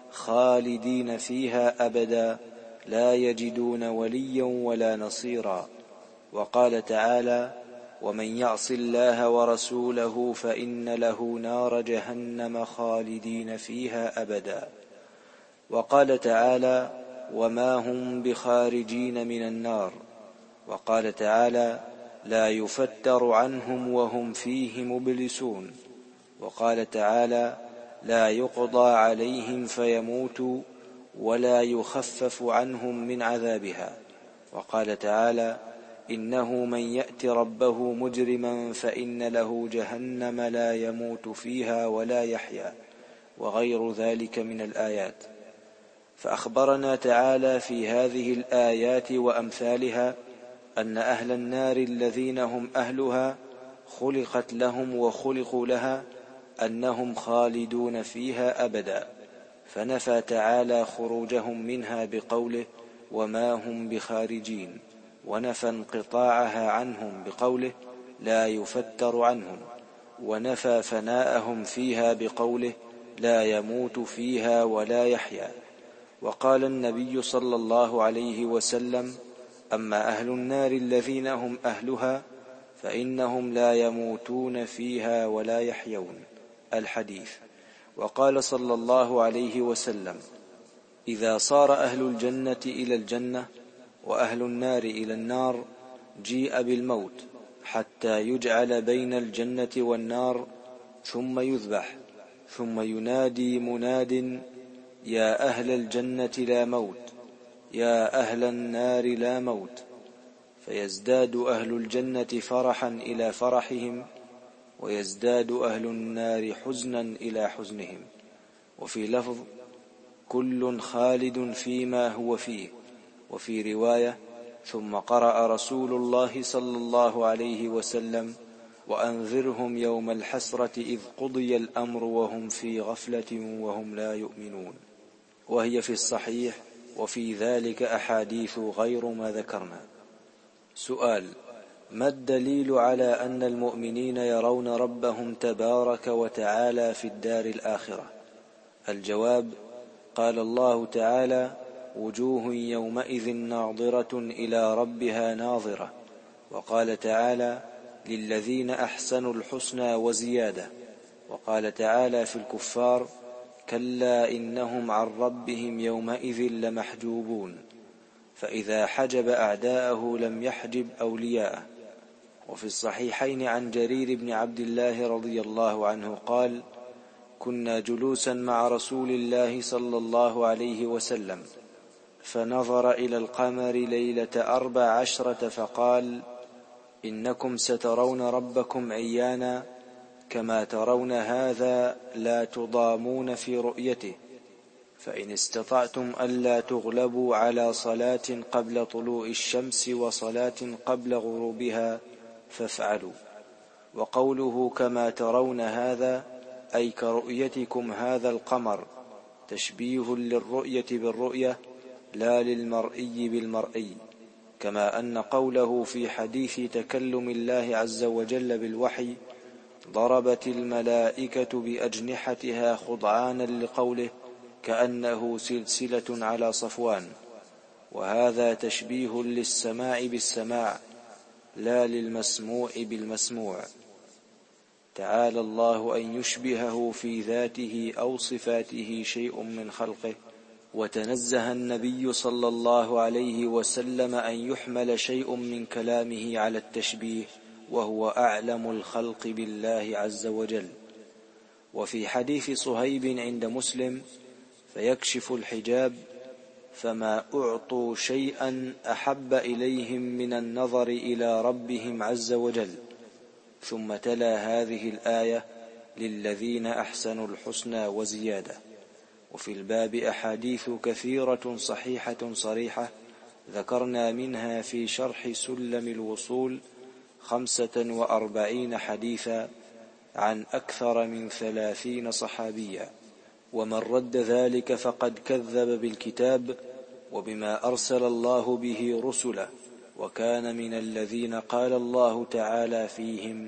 خالدين فيها أبدا لا يجدون وليا ولا نصيرا. وقال تعالى: ومن يعص الله ورسوله فإن له نار جهنم خالدين فيها أبدا. وقال تعالى: وما هم بخارجين من النار. وقال تعالى: لا يفتر عنهم وهم فيه مبلسون. وقال تعالى: لا يقضى عليهم فيموتوا ولا يخفف عنهم من عذابها. وقال تعالى: إنه من يأت ربه مجرما فإن له جهنم لا يموت فيها ولا يحيا، وغير ذلك من الآيات. فأخبرنا تعالى في هذه الآيات وأمثالها أن أهل النار الذين هم أهلها خلقت لهم وخلقوا لها أنهم خالدون فيها أبدا، فنفى تعالى خروجهم منها بقوله: وما هم بخارجين، ونفى انقطاعها عنهم بقوله: لا يفتر عنهم، ونفى فناءهم فيها بقوله: لا يموت فيها ولا يحيا. وقال النبي صلى الله عليه وسلم: أما أهل النار الذين هم أهلها فإنهم لا يموتون فيها ولا يحيون. الحديث. وقال صلى الله عليه وسلم: إذا صار أهل الجنة إلى الجنة وأهل النار إلى النار جيء بالموت حتى يجعل بين الجنة والنار ثم يذبح، ثم ينادي مناد: يا أهل الجنة لا موت، يا أهل النار لا موت، فيزداد أهل الجنة فرحا إلى فرحهم، ويزداد أهل النار حزنا إلى حزنهم. وفي لفظ: كل خالد فيما هو فيه. وفي رواية: ثم قرأ رسول الله صلى الله عليه وسلم: وأنذرهم يوم الحسرة إذ قضي الأمر وهم في غفلة وهم لا يؤمنون. وهي في الصحيح، وفي ذلك أحاديث غير ما ذكرنا. سؤال: ما الدليل على أن المؤمنين يرون ربهم تبارك وتعالى في الدار الآخرة؟ الجواب: قال الله تعالى: وجوه يومئذ ناظرة إلى ربها ناظرة. وقال تعالى: للذين أحسنوا الحسنى وزيادة. وقال تعالى في الكفار: كلا إنهم عن ربهم يومئذ لمحجوبون. فإذا حجب أعداءه لم يحجب أولياءه. وفي الصحيحين عن جرير بن عبد الله رضي الله عنه قال: كنا جلوسا مع رسول الله صلى الله عليه وسلم، فنظر إلى القمر ليلة أربع عشرة فقال: إنكم سترون ربكم عيانا كما ترون هذا، لا تضامون في رؤيته، فإن استطعتم ألا تغلبوا على صلاة قبل طلوع الشمس وصلاة قبل غروبها فافعلوا. وقوله كما ترون هذا أي كرؤيتكم هذا القمر، تشبيه للرؤية بالرؤية لا للمرئي بالمرئي، كما أن قوله في حديث تكلم الله عز وجل بالوحي: ضربت الملائكة بأجنحتها خضعانا لقوله: كأنه سلسلة على صفوان، وهذا تشبيه للسماع بالسماع، لا للمسموع بالمسموع. تعالى الله أن يشبهه في ذاته أو صفاته شيء من خلقه، وتنزه النبي صلى الله عليه وسلم أن يحمل شيء من كلامه على التشبيه، وهو أعلم الخلق بالله عز وجل. وفي حديث صهيب عند مسلم: فيكشف الحجاب فما أعطوا شيئا أحب إليهم من النظر إلى ربهم عز وجل. ثم تلا هذه الآية: للذين أحسنوا الحسنى وزيادة. وفي الباب أحاديث كثيرة صحيحة صريحة، ذكرنا منها في شرح سلم الوصول خمسة وأربعين حديثا عن أكثر من ثلاثين صحابيا. ومن رد ذلك فقد كذب بالكتاب وبما أرسل الله به رسله، وكان من الذين قال الله تعالى فيهم: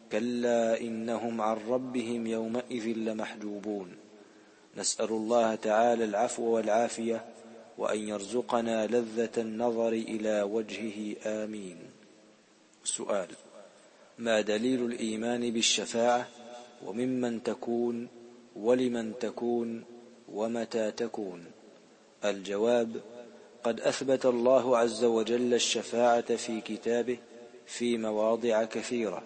كلا إنهم عن ربهم يومئذ لمحجوبون. نسأل الله تعالى العفو والعافية، وأن يرزقنا لذة النظر إلى وجهه، آمين. سؤال: ما دليل الإيمان بالشفاعة، وممن تكون، ولمن تكون، ومتى تكون؟ الجواب: قد أثبت الله عز وجل الشفاعة في كتابه في مواضع كثيرة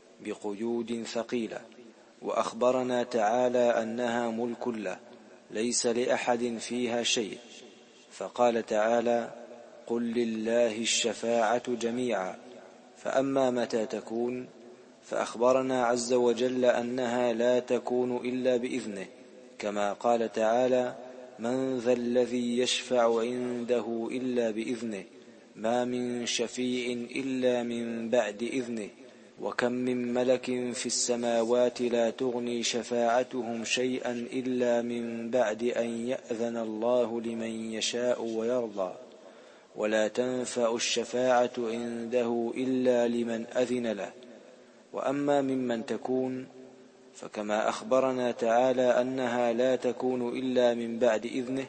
بقيود ثقيلة، وأخبرنا تعالى أنها ملك له ليس لأحد فيها شيء، فقال تعالى: قل لله الشفاعة جميعا. فأما متى تكون فأخبرنا عز وجل أنها لا تكون إلا بإذنه، كما قال تعالى: من ذا الذي يشفع عنده إلا بإذنه، ما من شفيع إلا من بعد إذنه، وكم من ملك في السماوات لا تغني شفاعتهم شيئا إلا من بعد أن يأذن الله لمن يشاء ويرضى، ولا تنفع الشفاعة عنده إلا لمن أذن له. وأما ممن تكون فكما أخبرنا تعالى أنها لا تكون إلا من بعد إذنه،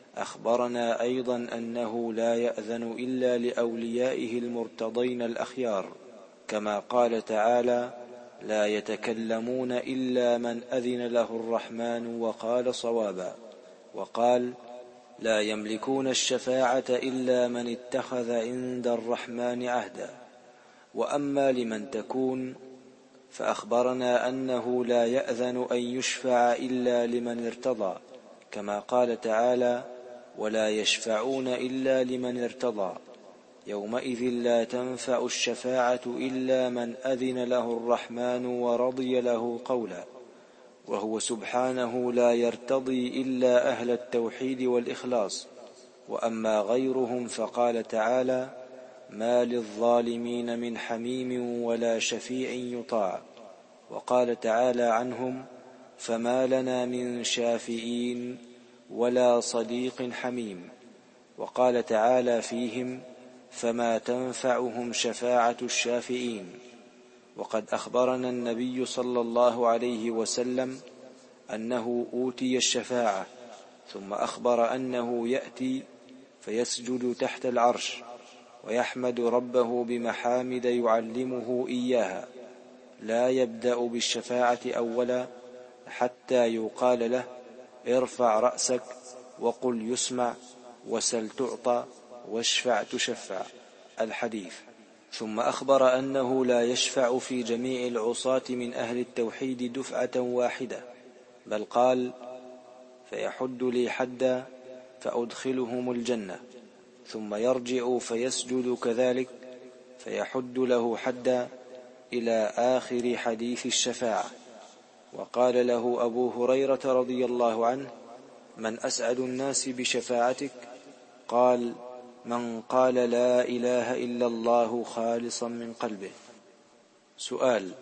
أخبرنا أيضا أنه لا يأذن إلا لأوليائه المرتضين الأخيار، كما قال تعالى: لا يتكلمون إلا من أذن له الرحمن وقال صوابا. وقال: لا يملكون الشفاعة إلا من اتخذ عند الرحمن عهدا. وأما لمن تكون فأخبرنا أنه لا يأذن أن يشفع إلا لمن ارتضى، كما قال تعالى: ولا يشفعون إلا لمن ارتضى. يومئذ لا تنفع الشفاعة إلا من أذن له الرحمن ورضي له قولا. وهو سبحانه لا يرتضي إلا أهل التوحيد والإخلاص. وأما غيرهم فقال تعالى: ما للظالمين من حميم ولا شفيع يطاع. وقال تعالى عنهم: فما لنا من شافعين ولا صديق حميم. وقال تعالى فيهم: فما تنفعهم شفاعة الشافعين. وقد أخبرنا النبي صلى الله عليه وسلم أنه أوتي الشفاعة، ثم أخبر أنه يأتي فيسجد تحت العرش ويحمد ربه بمحامد يعلمه إياها، لا يبدأ بالشفاعة أولا حتى يقال له: ارفع رأسك وقل يسمع، وسل تعطى، واشفع تشفع. الحديث. ثم أخبر أنه لا يشفع في جميع العصاة من أهل التوحيد دفعة واحدة، بل قال: فيحد لي حدا فأدخلهم الجنة، ثم يرجع فيسجد كذلك فيحد له حدا، إلى آخر حديث الشفاعة. وقال له أبو هريرة رضي الله عنه: من أسعد الناس بشفاعتك؟ قال: من قال لا إله إلا الله خالصا من قلبه. سؤال: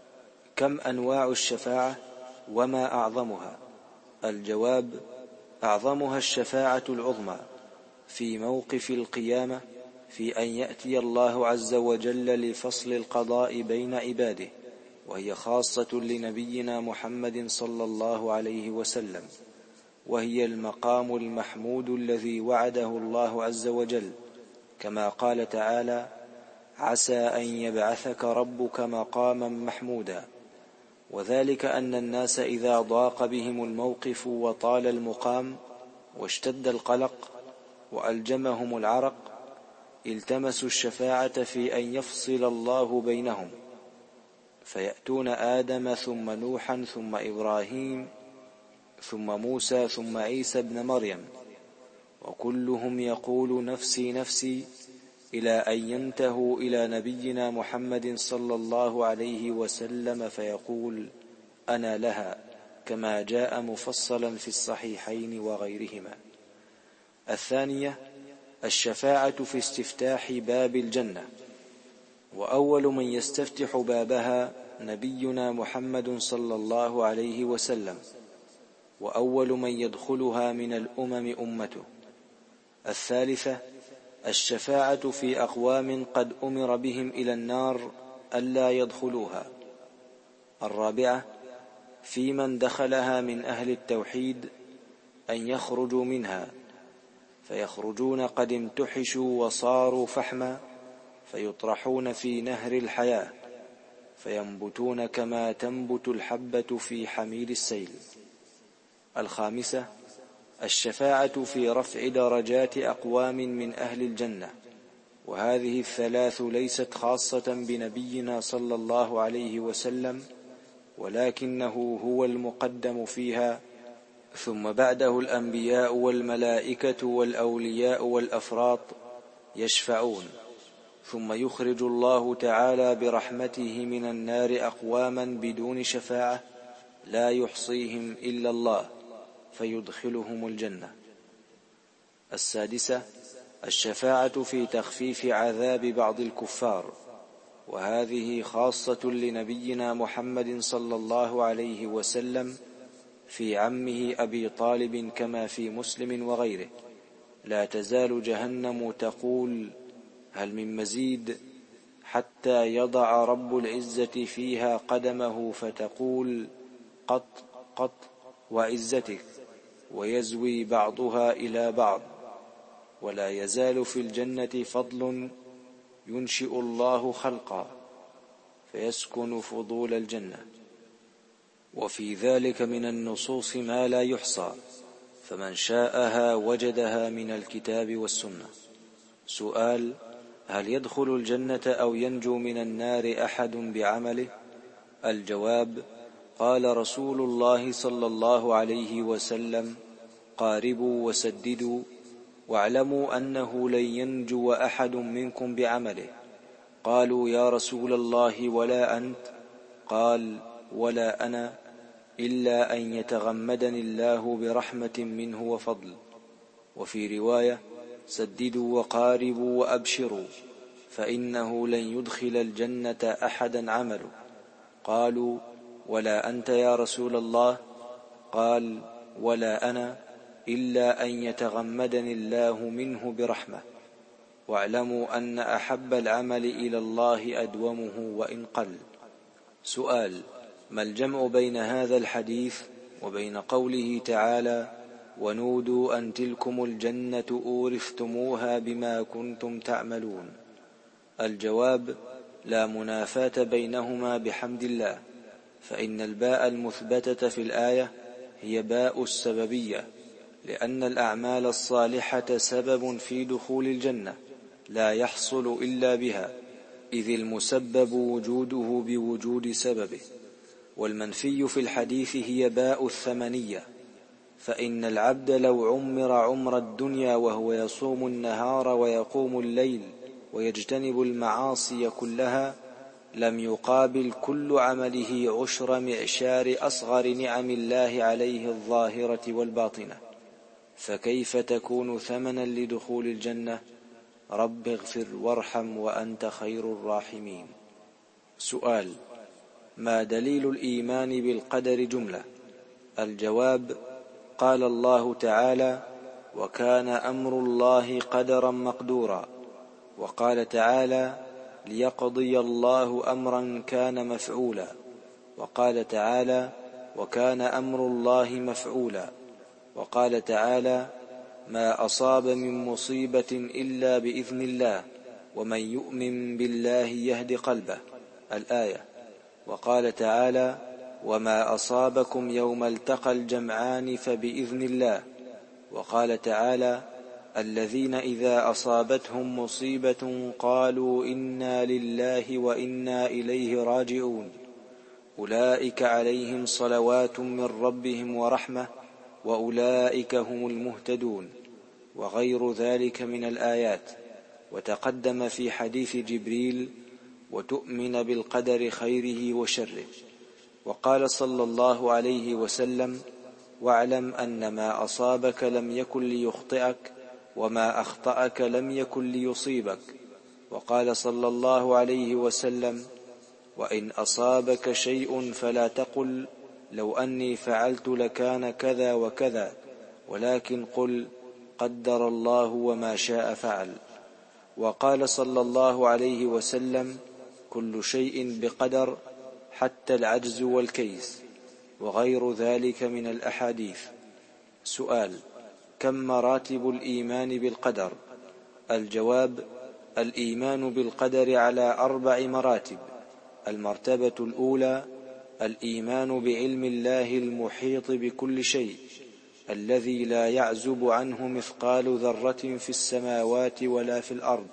كم أنواع الشفاعة، وما أعظمها؟ الجواب: أعظمها الشفاعة العظمى في موقف القيامة، في أن يأتي الله عز وجل لفصل القضاء بين عباده، وهي خاصة لنبينا محمد صلى الله عليه وسلم، وهي المقام المحمود الذي وعده الله عز وجل، كما قال تعالى: عسى أن يبعثك ربك مقاما محمودا. وذلك أن الناس إذا ضاق بهم الموقف وطال المقام واشتد القلق وألجمهم العرق التمسوا الشفاعة في أن يفصل الله بينهم، فيأتون آدم ثم نوحا ثم إبراهيم ثم موسى ثم عيسى ابن مريم، وكلهم يقول نفسي نفسي، إلى أن ينتهوا إلى نبينا محمد صلى الله عليه وسلم فيقول أنا لها، كما جاء مفصلا في الصحيحين وغيرهما. الثانية الشفاعة في استفتاح باب الجنة، وأول من يستفتح بابها نبينا محمد صلى الله عليه وسلم، وأول من يدخلها من الأمم أمته. الثالثة الشفاعة في أقوام قد أمر بهم إلى النار ألا يدخلوها. الرابعة في من دخلها من أهل التوحيد أن يخرجوا منها، فيخرجون قد امتحشوا وصاروا فحما، فيطرحون في نهر الحياة فينبتون كما تنبت الحبة في حميل السيل. الخامسة الشفاعة في رفع درجات أقوام من أهل الجنة، وهذه الثلاث ليست خاصة بنبينا صلى الله عليه وسلم، ولكنه هو المقدم فيها، ثم بعده الأنبياء والملائكة والأولياء والأفراط يشفعون، ثم يخرج الله تعالى برحمته من النار أقواما بدون شفاعة لا يحصيهم إلا الله فيدخلهم الجنة. السادسة الشفاعة في تخفيف عذاب بعض الكفار، وهذه خاصة لنبينا محمد صلى الله عليه وسلم في عمه أبي طالب كما في مسلم وغيره: لا تزال جهنم تقول هل من مزيد، حتى يضع رب العزة فيها قدمه فتقول قط قط وعزتك، ويزوي بعضها إلى بعض، ولا يزال في الجنة فضل ينشئ الله خلقا فيسكن فضول الجنة. وفي ذلك من النصوص ما لا يحصى، فمن شاءها وجدها من الكتاب والسنة. سؤال: هل يدخل الجنة أو ينجو من النار أحد بعمله؟ الجواب: قال رسول الله صلى الله عليه وسلم: قاربوا وسددوا، واعلموا أنه لن ينجو أحد منكم بعمله. قالوا: يا رسول الله ولا أنت؟ قال: ولا أنا، إلا أن يتغمدني الله برحمة منه وفضل. وفي رواية: سددوا وقاربوا وأبشروا، فإنه لن يدخل الجنة أحدا عمله. قالوا: ولا أنت يا رسول الله؟ قال: ولا أنا، إلا أن يتغمدني الله منه برحمة. واعلموا أن أحب العمل إلى الله أدومه وإن قل. سؤال: ما الجمع بين هذا الحديث وبين قوله تعالى: ونودوا أن تلكم الجنة أورثتموها بما كنتم تعملون؟ الجواب: لا منافاة بينهما بحمد الله، فإن الباء المثبتة في الآية هي باء السببية، لأن الأعمال الصالحة سبب في دخول الجنة لا يحصل إلا بها، إذ المسبب وجوده بوجود سببه. والمنفي في الحديث هي باء الثمنية، فإن العبد لو عمر عمر الدنيا وهو يصوم النهار ويقوم الليل ويجتنب المعاصي كلها لم يقابل كل عمله عشر معشار أصغر نعم الله عليه الظاهرة والباطنة، فكيف تكون ثمنا لدخول الجنة؟ رب اغفر وارحم وأنت خير الراحمين. سؤال: ما دليل الإيمان بالقدر جملة؟ الجواب: قال الله تعالى: وكان أمر الله قدرا مقدورا. وقال تعالى: ليقضي الله أمرا كان مفعولا. وقال تعالى: وكان أمر الله مفعولا. وقال تعالى: ما أصاب من مصيبة إلا بإذن الله. ومن يؤمن بالله يهد قلبه الآية. وقال تعالى: وما أصابكم يوم التقى الجمعان فبإذن الله. وقال تعالى: الذين إذا أصابتهم مصيبة قالوا إنا لله وإنا إليه راجعون أولئك عليهم صلوات من ربهم ورحمة وأولئك هم المهتدون، وغير ذلك من الآيات. وتقدم في حديث جبريل: وتؤمن بالقدر خيره وشره. وقال صلى الله عليه وسلم: واعلم أن ما أصابك لم يكن ليخطئك وما أخطأك لم يكن ليصيبك. وقال صلى الله عليه وسلم: وإن أصابك شيء فلا تقل لو أني فعلت لكان كذا وكذا، ولكن قل قدر الله وما شاء فعل. وقال صلى الله عليه وسلم: كل شيء بقدر حتى العجز والكيس، وغير ذلك من الأحاديث. سؤال: كم مراتب الإيمان بالقدر؟ الجواب: الإيمان بالقدر على أربع مراتب. المرتبة الأولى: الإيمان بعلم الله المحيط بكل شيء، الذي لا يعزب عنه مثقال ذرة في السماوات ولا في الأرض،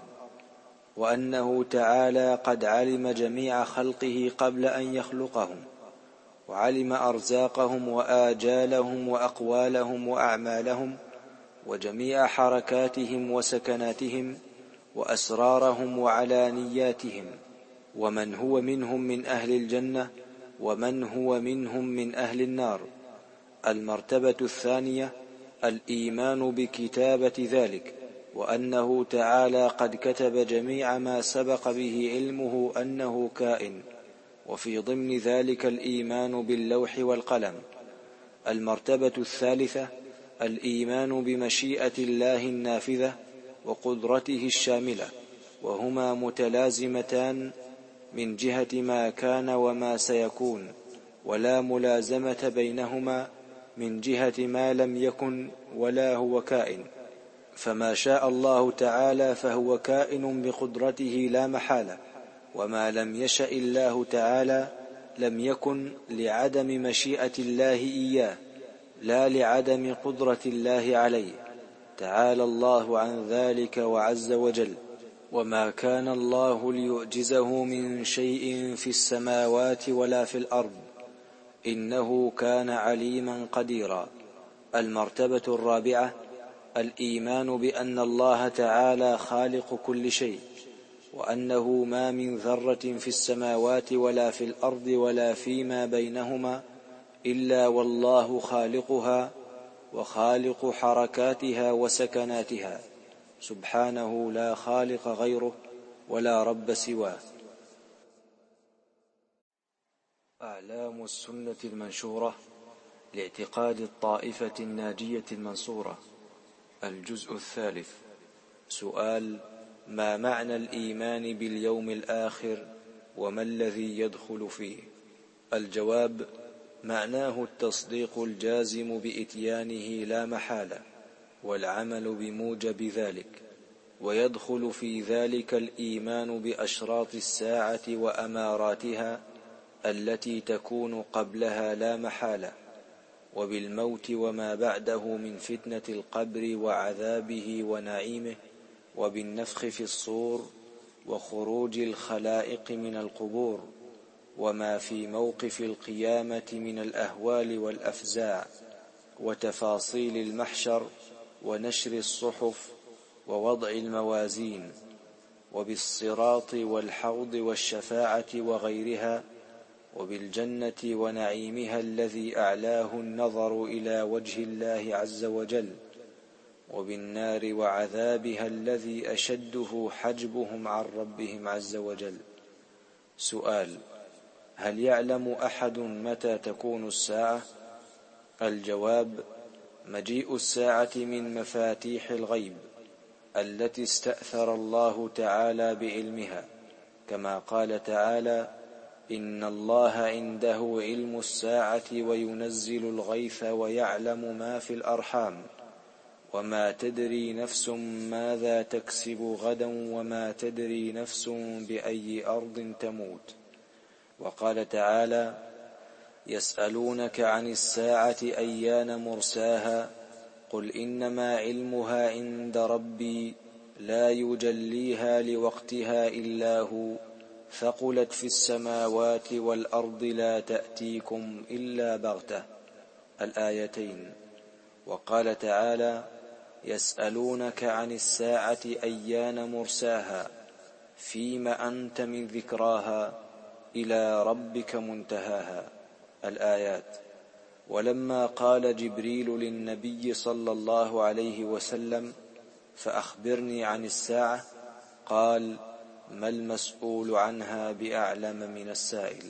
وأنه تعالى قد علم جميع خلقه قبل أن يخلقهم، وعلم أرزاقهم وآجالهم وأقوالهم وأعمالهم وجميع حركاتهم وسكناتهم وأسرارهم وعلانياتهم، ومن هو منهم من أهل الجنة ومن هو منهم من أهل النار. المرتبة الثانية: الإيمان بكتابة ذلك، وأنه تعالى قد كتب جميع ما سبق به علمه أنه كائن، وفي ضمن ذلك الإيمان باللوح والقلم. المرتبة الثالثة: الإيمان بمشيئة الله النافذة وقدرته الشاملة، وهما متلازمتان من جهة ما كان وما سيكون، ولا ملازمة بينهما من جهة ما لم يكن ولا هو كائن. فما شاء الله تعالى فهو كائن بقدرته لا محالة، وما لم يشأ الله تعالى لم يكن لعدم مشيئة الله إياه، لا لعدم قدرة الله عليه، تعالى الله عن ذلك وعز وجل. وما كان الله ليعجزه من شيء في السماوات ولا في الأرض، إنه كان عليما قديرا. المرتبة الرابعة: الإيمان بأن الله تعالى خالق كل شيء، وأنه ما من ذرة في السماوات ولا في الأرض ولا فيما بينهما إلا والله خالقها وخالق حركاتها وسكناتها، سبحانه لا خالق غيره ولا رب سواه. أعلام السنة المنشورة لاعتقاد الطائفة الناجية المنصورة، الجزء الثالث. سؤال: ما معنى الإيمان باليوم الآخر وما الذي يدخل فيه؟ الجواب: معناه التصديق الجازم بإتيانه لا محالة، والعمل بموجب ذلك، ويدخل في ذلك الإيمان بأشراط الساعة وأماراتها التي تكون قبلها لا محالة، وبالموت وما بعده من فتنة القبر وعذابه ونعيمه، وبالنفخ في الصور وخروج الخلائق من القبور، وما في موقف القيامة من الأهوال والأفزاع، وتفاصيل المحشر ونشر الصحف ووضع الموازين، وبالصراط والحوض والشفاعة وغيرها، وبالجنة ونعيمها الذي أعلاه النظر إلى وجه الله عز وجل، وبالنار وعذابها الذي أشده حجبهم عن ربهم عز وجل. سؤال: هل يعلم أحد متى تكون الساعة؟ الجواب: مجيء الساعة من مفاتيح الغيب التي استأثر الله تعالى بعلمها، كما قال تعالى: إن الله عنده علم الساعة وينزل الغيث ويعلم ما في الأرحام، وما تدري نفس ماذا تكسب غدا وما تدري نفس بأي أرض تموت. وقال تعالى: يسألونك عن الساعة أيان مرساها قل إنما علمها عند ربي لا يجليها لوقتها إلا هو ثقلت في السماوات والأرض لا تأتيكم إلا بغتة. الآيتين. وقال تعالى: يسألونك عن الساعة أيان مرساها فيم أنت من ذكراها إلى ربك منتهاها. الآيات. ولما قال جبريل للنبي صلى الله عليه وسلم: فأخبرني عن الساعة، قال: ما المسؤول عنها بأعلم من السائل.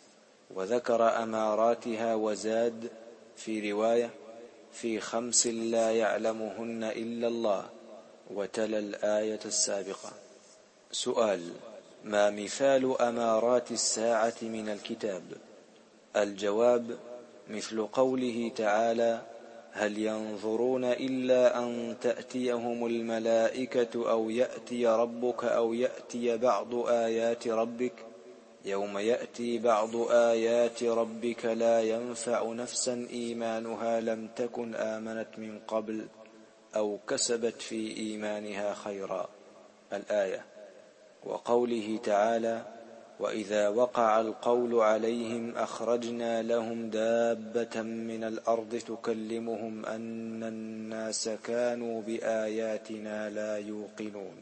وذكر أماراتها وزاد في رواية: في خمس لا يعلمهن إلا الله، وتلا الآية السابقة. سؤال: ما مثال أمارات الساعة من الكتاب؟ الجواب: مثل قوله تعالى: هل ينظرون إلا أن تأتيهم الملائكة أو يأتي ربك أو يأتي بعض آيات ربك يوم يأتي بعض آيات ربك لا ينفع نفسا إيمانها لم تكن آمنت من قبل أو كسبت في إيمانها خيرا. الآية. وقوله تعالى: وإذا وقع القول عليهم أخرجنا لهم دابة من الأرض تكلمهم أن الناس كانوا بآياتنا لا يوقنون.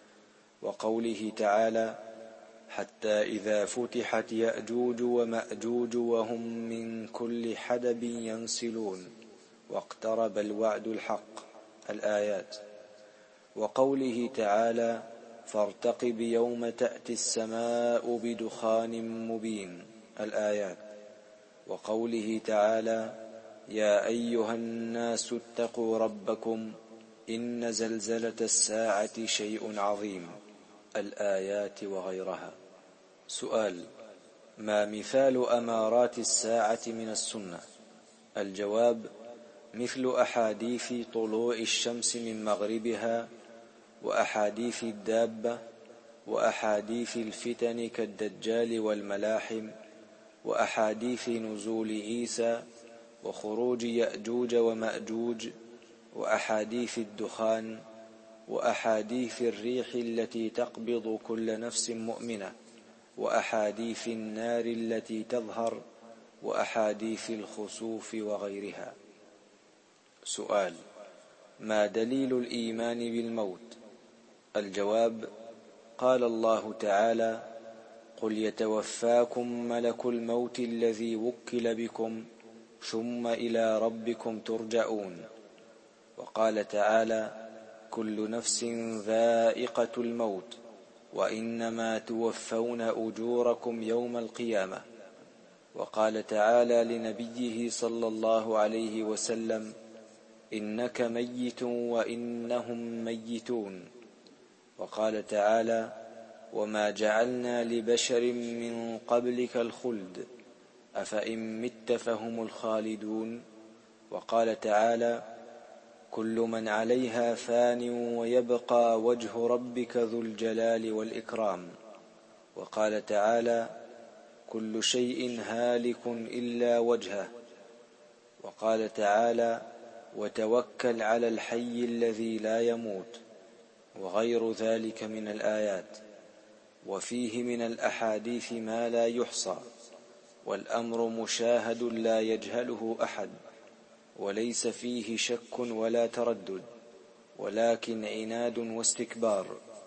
وقوله تعالى: حتى إذا فتحت يأجوج ومأجوج وهم من كل حدب ينسلون واقترب الوعد الحق. الآيات. وقوله تعالى: فارتقب يوم تأتي السماء بدخان مبين. الآيات. وقوله تعالى: يا أيها الناس اتقوا ربكم إن زلزلة الساعة شيء عظيم. الآيات وغيرها. سؤال: ما مثال أمارات الساعة من السنة؟ الجواب: مثل أحاديث طلوع الشمس من مغربها، وأحاديث الدابة، وأحاديث الفتن كالدجال والملاحم، وأحاديث نزول عيسى، وخروج يأجوج ومأجوج، وأحاديث الدخان، وأحاديث الريح التي تقبض كل نفس مؤمنة، وأحاديث النار التي تظهر، وأحاديث الخسوف وغيرها. سؤال: ما دليل الإيمان بالموت؟ الجواب: قال الله تعالى: قل يتوفاكم ملك الموت الذي وكل بكم ثم إلى ربكم ترجعون. وقال تعالى: كل نفس ذائقة الموت وإنما توفون أجوركم يوم القيامة. وقال تعالى لنبيه صلى الله عليه وسلم: إنك ميت وإنهم ميتون. وقال تعالى: وما جعلنا لبشر من قبلك الخلد أفإن مت فهم الخالدون. وقال تعالى: كل من عليها فان ويبقى وجه ربك ذو الجلال والإكرام. وقال تعالى: كل شيء هالك إلا وجهه. وقال تعالى: وتوكل على الحي الذي لا يموت. وغير ذلك من الآيات. وفيه من الأحاديث ما لا يحصى، والأمر مشاهد لا يجهله أحد، وليس فيه شك ولا تردد، ولكن عناد واستكبار،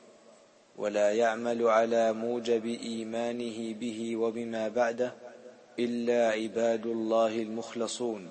ولا يعمل على موجب إيمانه به وبما بعده إلا عباد الله المخلصون.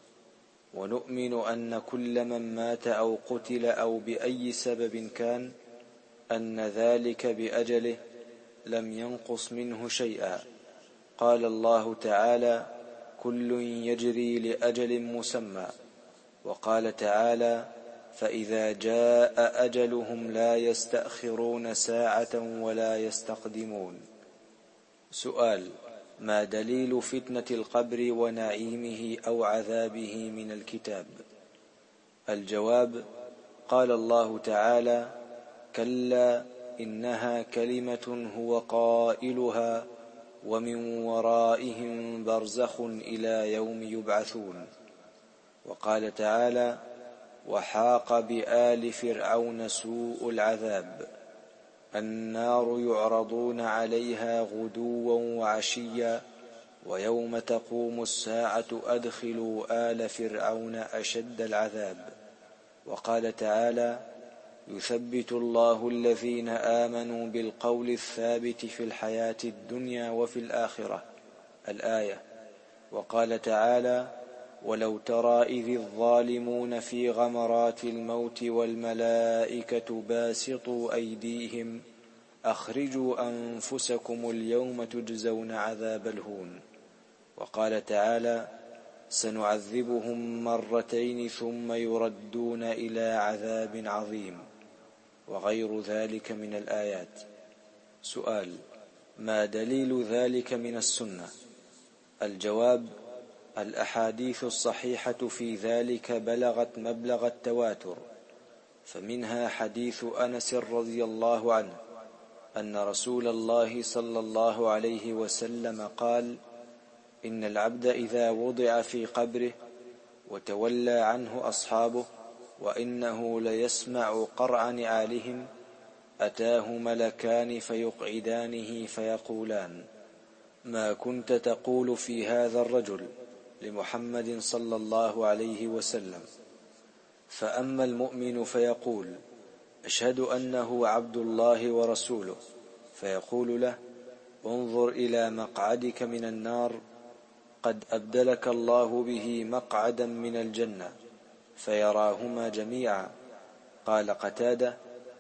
ونؤمن أن كل من مات أو قتل أو بأي سبب كان أن ذلك بأجله لم ينقص منه شيئا. قال الله تعالى: كل يجري لأجل مسمى. وقال تعالى: فإذا جاء أجلهم لا يستأخرون ساعة ولا يستقدمون. سؤال: ما دليل فتنة القبر ونعيمه أو عذابه من الكتاب؟ الجواب: قال الله تعالى: كلا إنها كلمة هو قائلها ومن ورائهم برزخ إلى يوم يبعثون. وقال تعالى: وحاق بآل فرعون سوء العذاب النار يعرضون عليها غدوا وعشيا ويوم تقوم الساعة أدخلوا آل فرعون أشد العذاب. وقال تعالى: يثبت الله الذين آمنوا بالقول الثابت في الحياة الدنيا وفي الآخرة. الآية. وقال تعالى: ولو ترى إذ الظالمون في غمرات الموت والملائكة باسطوا أيديهم أخرجوا أنفسكم اليوم تجزون عذاب الهون. وقال تعالى: سنعذبهم مرتين ثم يردون إلى عذاب عظيم، وغير ذلك من الآيات. سؤال: ما دليل ذلك من السنة؟ الجواب: الأحاديث الصحيحة في ذلك بلغت مبلغ التواتر، فمنها حديث أنس رضي الله عنه أن رسول الله صلى الله عليه وسلم قال: إن العبد إذا وضع في قبره وتولى عنه أصحابه وإنه ليسمع قرع نعالهم أتاه ملكان فيقعدانه فيقولان: ما كنت تقول في هذا الرجل؟ لمحمد صلى الله عليه وسلم. فأما المؤمن فيقول: أشهد أنه عبد الله ورسوله، فيقول له: انظر إلى مقعدك من النار قد أبدلك الله به مقعدا من الجنة، فيراهما جميعا. قال قتادة: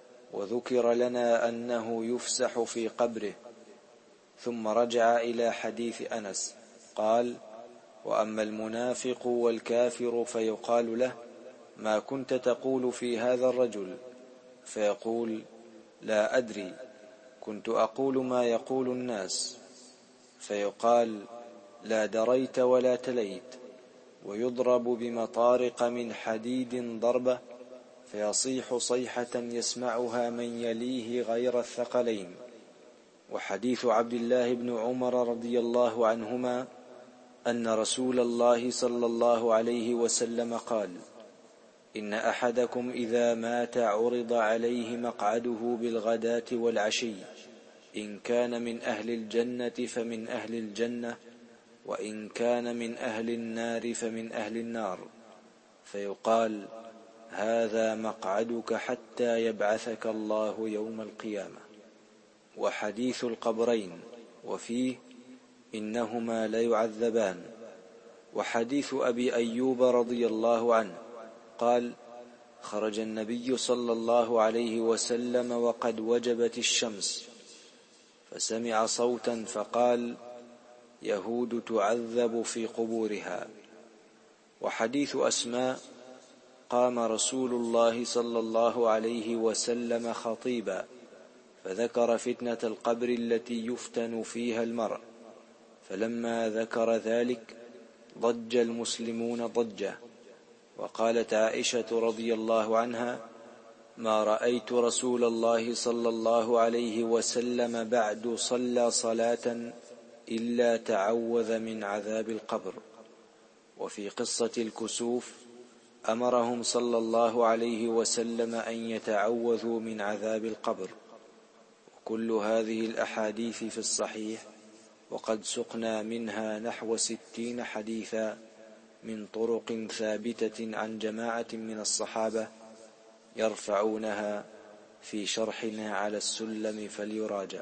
وذكر لنا أنه يفسح في قبره. ثم رجع إلى حديث أنس قال: وأما المنافق والكافر فيقال له: ما كنت تقول في هذا الرجل؟ فيقول: لا أدري، كنت أقول ما يقول الناس. فيقال: لا دريت ولا تليت. ويضرب بمطارق من حديد ضربة فيصيح صيحة يسمعها من يليه غير الثقلين. وحديث عبد الله بن عمر رضي الله عنهما أن رسول الله صلى الله عليه وسلم قال: إن أحدكم إذا مات عرض عليه مقعده بالغداة والعشي، إن كان من أهل الجنة فمن أهل الجنة، وإن كان من أهل النار فمن أهل النار، فيقال: هذا مقعدك حتى يبعثك الله يوم القيامة. وحديث القبرين وفيه: إنهما ليعذبان. وحديث أبي أيوب رضي الله عنه قال: خرج النبي صلى الله عليه وسلم وقد وجبت الشمس، فسمع صوتا فقال: يهود تعذب في قبورها. وحديث أسماء: قام رسول الله صلى الله عليه وسلم خطيبا فذكر فتنة القبر التي يفتن فيها المرء، فلما ذكر ذلك ضج المسلمون ضجة. وقالت عائشة رضي الله عنها: ما رأيت رسول الله صلى الله عليه وسلم بعد صلى صلاة إلا تعوذ من عذاب القبر. وفي قصة الكسوف أمرهم صلى الله عليه وسلم أن يتعوذوا من عذاب القبر. وكل هذه الأحاديث في الصحيح، وقد سقنا منها نحو ستين حديثا من طرق ثابتة عن جماعة من الصحابة يرفعونها في شرحنا على السلم فليراجع.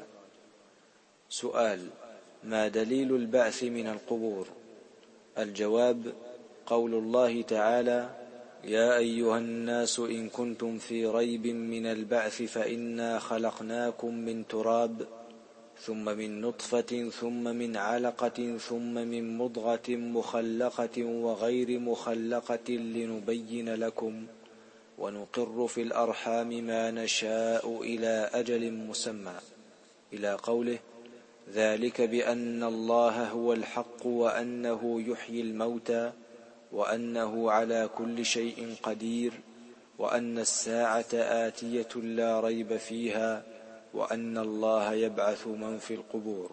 سؤال: ما دليل البعث من القبور؟ الجواب: قول الله تعالى: يا أيها الناس إن كنتم في ريب من البعث فإنا خلقناكم من تراب ثم من نطفة ثم من علقة ثم من مضغة مخلقة وغير مخلقة لنبين لكم ونقر في الأرحام ما نشاء إلى أجل مسمى، إلى قوله: ذلك بأن الله هو الحق وأنه يحيي الموتى وأنه على كل شيء قدير، وأن الساعة آتية لا ريب فيها، وأن الله يبعث من في القبور.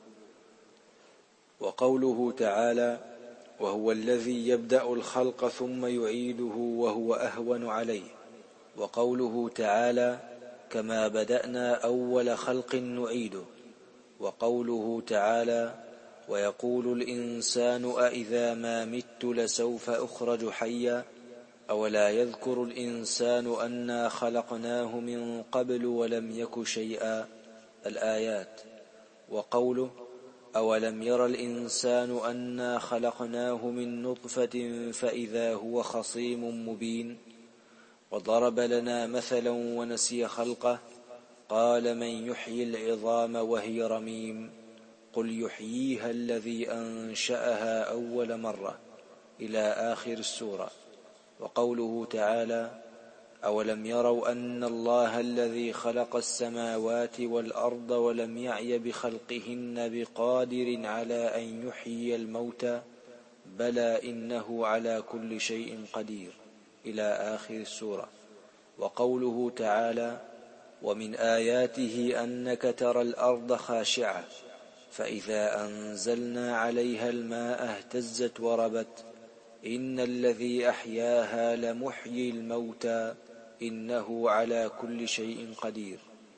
وقوله تعالى: وهو الذي يبدأ الخلق ثم يعيده وهو أهون عليه. وقوله تعالى: كما بدأنا أول خلق نعيده. وقوله تعالى: ويقول الإنسان أإذا ما مت لسوف أخرج حيا، أولا يذكر الإنسان أنا خلقناه من قبل ولم يك شيئا. الآيات. وقوله: أولم ير الإنسان أنا خلقناه من نطفة فإذا هو خصيم مبين. وضرب لنا مثلا ونسي خلقه، قال: من يحيي العظام وهي رميم، قل يحييها الذي أنشأها أول مرة، إلى آخر السورة. وقوله تعالى: أولم يروا أن الله الذي خلق السماوات والأرض ولم يعي بخلقهن بقادر على أن يحيي الموتى، بلى إنه على كل شيء قدير، إلى آخر السورة. وقوله تعالى: ومن آياته أنك ترى الأرض خاشعة فإذا أنزلنا عليها الماء اهتزت وربت، إن الذي أحياها لمحيي الموتى إنه على كل شيء قدير،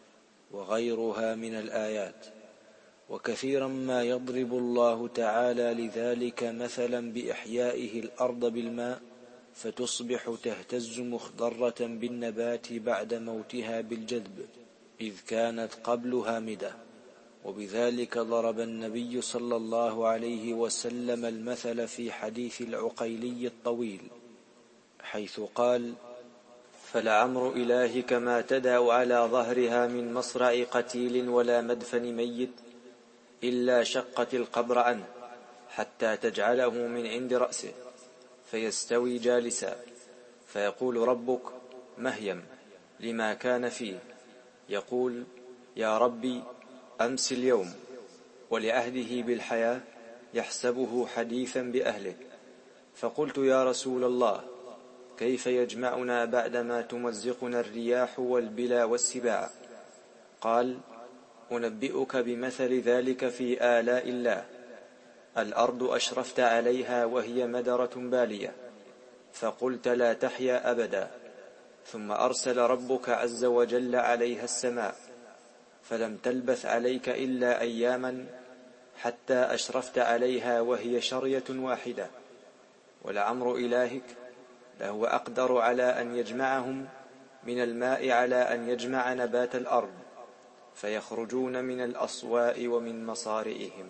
وغيرها من الآيات. وكثيرا ما يضرب الله تعالى لذلك مثلا بإحيائه الأرض بالماء فتصبح تهتز مخضرة بالنبات بعد موتها بالجذب، إذ كانت قبل هامدة. وبذلك ضرب النبي صلى الله عليه وسلم المثل في حديث العقيلي الطويل، حيث قال: فلعمر إلهك ما تدع على ظهرها من مصرع قتيل ولا مدفن ميت إلا شقت القبر عنه حتى تجعله من عند رأسه فيستوي جالسا، فيقول ربك مهيم لما كان فيه، يقول: يا ربي أمس اليوم، ولعهده بالحياة يحسبه حديثا بأهله. فقلت: يا رسول الله، كيف يجمعنا بعدما تمزقنا الرياح والبلا والسباع؟ قال: أنبئك بمثل ذلك في آلاء الله. الأرض أشرفت عليها وهي مدرة بالية، فقلت لا تحيا أبدا، ثم أرسل ربك عز وجل عليها السماء، فلم تلبث عليك إلا أياما حتى أشرفت عليها وهي شرية واحدة. ولعمر إلهك لهو أقدر على أن يجمعهم من الماء على أن يجمع نبات الأرض، فيخرجون من الأصواء ومن مصارئهم.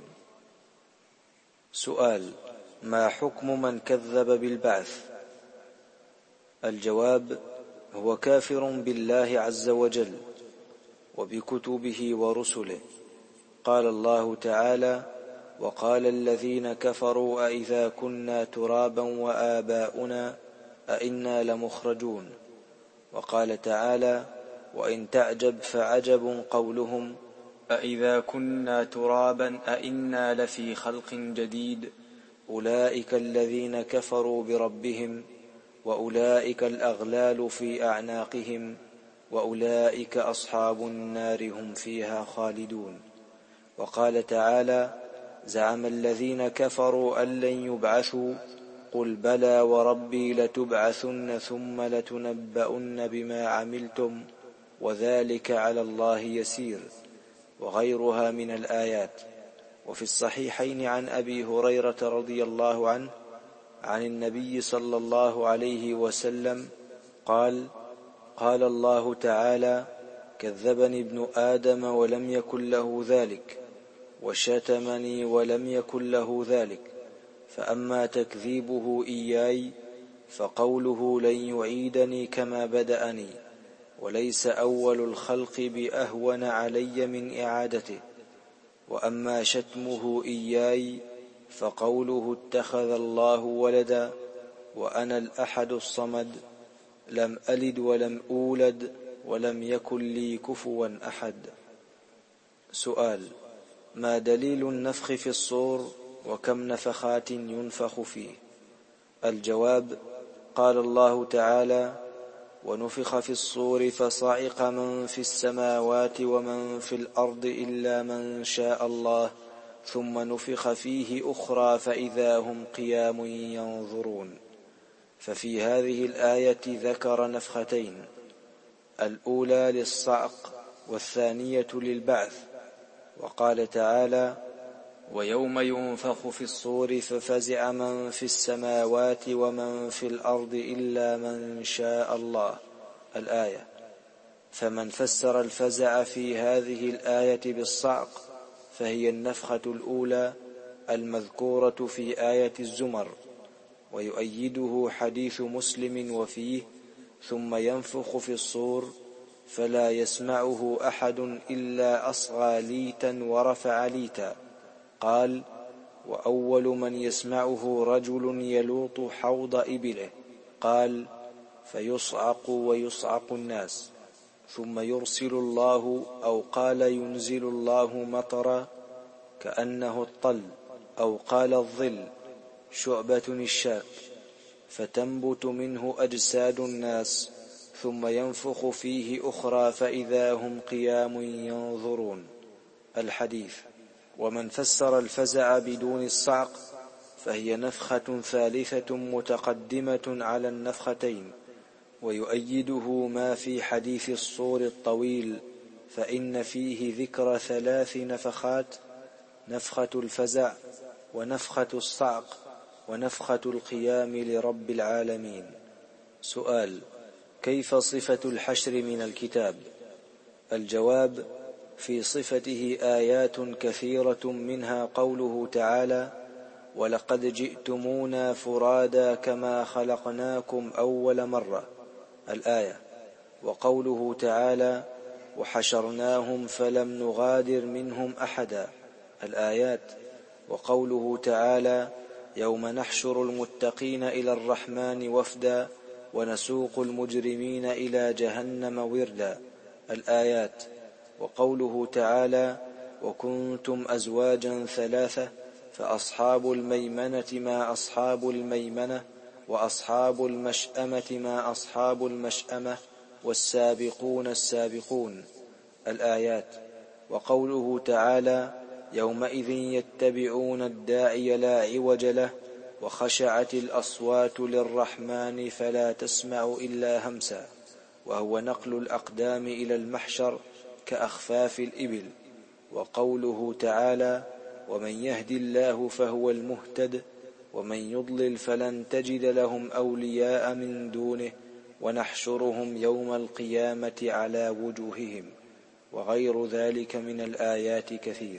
سؤال: ما حكم من كذب بالبعث؟ الجواب: هو كافر بالله عز وجل وبكتبه ورسله. قال الله تعالى: وقال الذين كفروا أئذا كنا ترابا وآباؤنا أئنا لمخرجون. وقال تعالى: وإن تعجب فعجب قولهم أئذا كنا ترابا أئنا لفي خلق جديد، أولئك الذين كفروا بربهم وأولئك الأغلال في أعناقهم وأولئك أصحاب النار هم فيها خالدون. وقال تعالى: زعم الذين كفروا أن لن يبعثوا، قل بلى وربي لتبعثن ثم لتنبؤن بما عملتم وذلك على الله يسير. وغيرها من الآيات. وفي الصحيحين عن أبي هريرة رضي الله عنه عن النبي صلى الله عليه وسلم قال: قال الله تعالى: كذبني ابن آدم ولم يكن له ذلك، وشتمني ولم يكن له ذلك، فأما تكذيبه إياي فقوله لن يعيدني كما بدأني، وليس أول الخلق بأهون علي من إعادته. وأما شتمه إياي فقوله اتخذ الله ولدا وأنا الأحد الصمد، لم ألد ولم أولد ولم يكن لي كفوا أحد. سؤال: ما دليل النفخ في الصور وكم نفخات ينفخ فيه؟ الجواب: قال الله تعالى: ونفخ في الصور فصعق من في السماوات ومن في الأرض إلا من شاء الله ثم نفخ فيه أخرى فإذا هم قيام ينظرون. ففي هذه الآية ذكر نفختين، الأولى للصعق والثانية للبعث. وقال تعالى: ويوم ينفخ في الصور ففزع من في السماوات ومن في الأرض إلا من شاء الله، الآية. فمن فسر الفزع في هذه الآية بالصعق فهي النفخة الأولى المذكورة في آية الزمر، ويؤيده حديث مسلم وفيه: ثم ينفخ في الصور فلا يسمعه أحد إلا أصغى ليتا ورفع ليتا. قال: وأول من يسمعه رجل يلوط حوض إبله. قال: فيصعق ويصعق الناس، ثم يرسل الله أو قال ينزل الله مطرا كأنه الطل أو قال الظل شعبة الشاب، فتنبت منه أجساد الناس، ثم ينفخ فيه أخرى فإذا هم قيام ينظرون، الحديث. ومن فسر الفزع بدون الصعق فهي نفخة ثالثة متقدمة على النفختين، ويؤيده ما في حديث الصور الطويل، فإن فيه ذكر ثلاث نفخات: نفخة الفزع، ونفخة الصعق، ونفخة القيام لرب العالمين. سؤال: كيف صفة الحشر من الكتاب؟ الجواب: في صفته آيات كثيرة، منها قوله تعالى: ولقد جئتمونا فرادا كما خلقناكم أول مرة، الآية. وقوله تعالى: وحشرناهم فلم نغادر منهم أحدا، الآيات. وقوله تعالى: يوم نحشر المتقين إلى الرحمن وفدا ونسوق المجرمين إلى جهنم وردا، الآيات. وقوله تعالى: وكنتم أزواجا ثلاثة فأصحاب الميمنة ما أصحاب الميمنة وأصحاب المشأمة ما أصحاب المشأمة والسابقون السابقون، الآيات. وقوله تعالى: يومئذ يتبعون الداعي لا عوج له وخشعت الأصوات للرحمن فلا تسمع إلا همسا، وهو نقل الأقدام إلى المحشر كأخفاف الإبل. وقوله تعالى: ومن يهد الله فهو المهتد ومن يضلل فلن تجد لهم أولياء من دونه ونحشرهم يوم القيامة على وجوههم، وغير ذلك من الآيات كثير.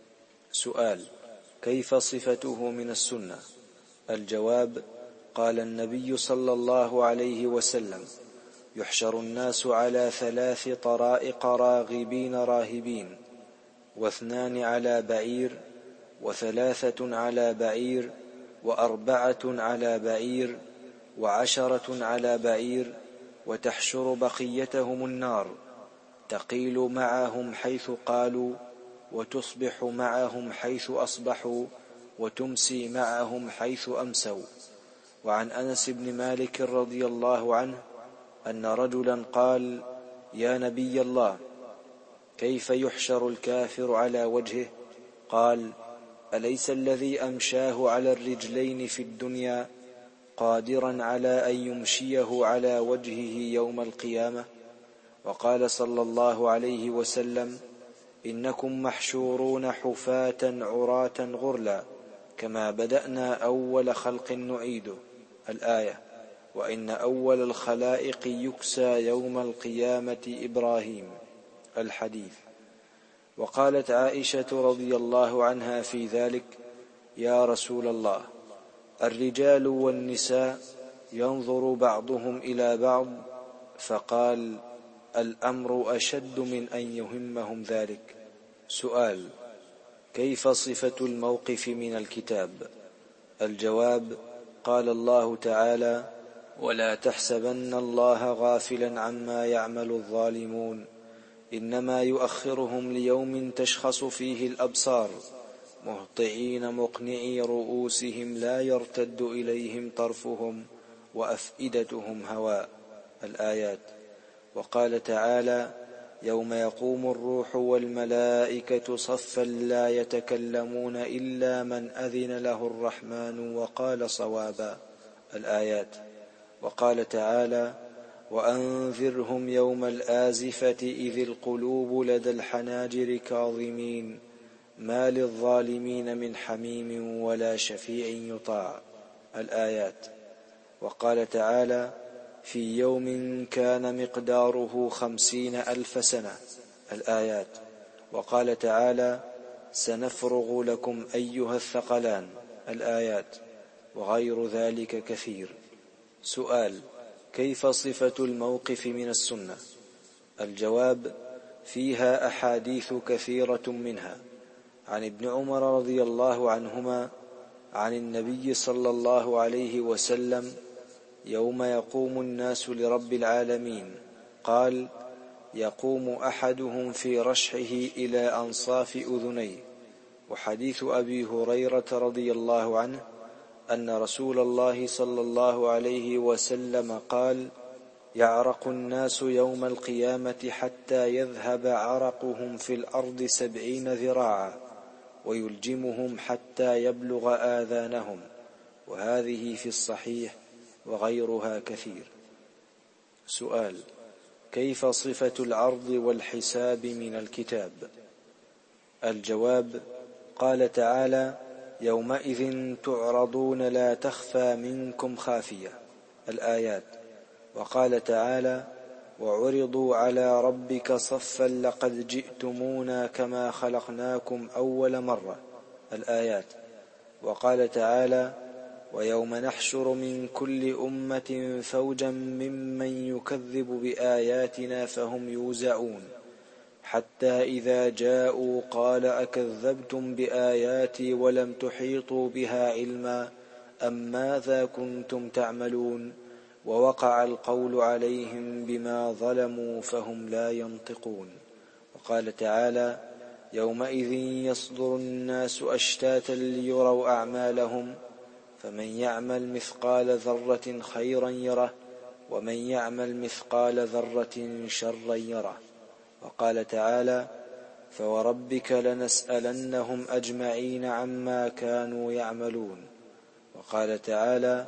سؤال: كيف صفته من السنة؟ الجواب: قال النبي صلى الله عليه وسلم: يحشر الناس على ثلاث طرائق راغبين راهبين، واثنان على بعير، وثلاثة على بعير، وأربعة على بعير، وعشرة على بعير، وتحشر بقيتهم النار، تقيل معهم حيث قالوا، وتصبح معهم حيث أصبحوا، وتمسي معهم حيث أمسوا. وعن أنس بن مالك رضي الله عنه أن رجلا قال: يا نبي الله، كيف يحشر الكافر على وجهه؟ قال: أليس الذي أمشاه على الرجلين في الدنيا قادرا على أن يمشيه على وجهه يوم القيامة؟ وقال صلى الله عليه وسلم: إنكم محشورون حفاة عراة غرلا كما بدأنا أول خلق نعيده، الآية. وإن أول الخلائق يكسى يوم القيامة إبراهيم، الحديث. وقالت عائشة رضي الله عنها في ذلك: يا رسول الله، الرجال والنساء ينظر بعضهم إلى بعض، فقال: الأمر أشد من أن يهمهم ذلك. سؤال: كيف صفة الموقف من الكتاب؟ الجواب: قال الله تعالى: ولا تحسبن الله غافلا عما يعمل الظالمون إنما يؤخرهم ليوم تشخص فيه الأبصار مهطعين مقنعي رؤوسهم لا يرتد إليهم طرفهم وأفئدتهم هواء. الآيات. وقال تعالى: يوم يقوم الروح والملائكة صفا لا يتكلمون إلا من أذن له الرحمن وقال صوابا. الآيات. وقال تعالى: وأنذرهم يوم الآزفة إذ القلوب لدى الحناجر كاظمين ما للظالمين من حميم ولا شفيع يطاع. الآيات. وقال تعالى: في يوم كان مقداره خمسين ألف سنة. الآيات. وقال تعالى: سنفرغ لكم أيها الثقلان. الآيات. وغير ذلك كثير. سؤال: كيف صفة الموقف من السنة؟ الجواب: فيها أحاديث كثيرة، منها عن ابن عمر رضي الله عنهما عن النبي صلى الله عليه وسلم يوم يقوم الناس لرب العالمين قال: يقوم أحدهم في رشحه إلى أنصاف أذنيه. وحديث أبي هريرة رضي الله عنه أن رسول الله صلى الله عليه وسلم قال: يعرق الناس يوم القيامة حتى يذهب عرقهم في الأرض سبعين ذراعا ويلجمهم حتى يبلغ آذانهم. وهذه في الصحيح وغيرها كثير. سؤال: كيف صفة العرض والحساب من الكتاب؟ الجواب: قال تعالى: يومئذ تعرضون لا تخفى منكم خافية. الآيات. وقال تعالى: وعرضوا على ربك صفا لقد جئتمونا كما خلقناكم أول مرة. الآيات. وقال تعالى: ويوم نحشر من كل أمة فوجا ممن يكذب بآياتنا فهم يوزعون حتى إذا جاءوا قال: أكذبتم بآياتي ولم تحيطوا بها علما أم ماذا كنتم تعملون ووقع القول عليهم بما ظلموا فهم لا ينطقون. وقال تعالى: يومئذ يصدر الناس أشتاتا ليروا أعمالهم فمن يعمل مثقال ذرة خيرا يره ومن يعمل مثقال ذرة شرا يره. وقال تعالى: فوربك لنسألنهم أجمعين عما كانوا يعملون. وقال تعالى: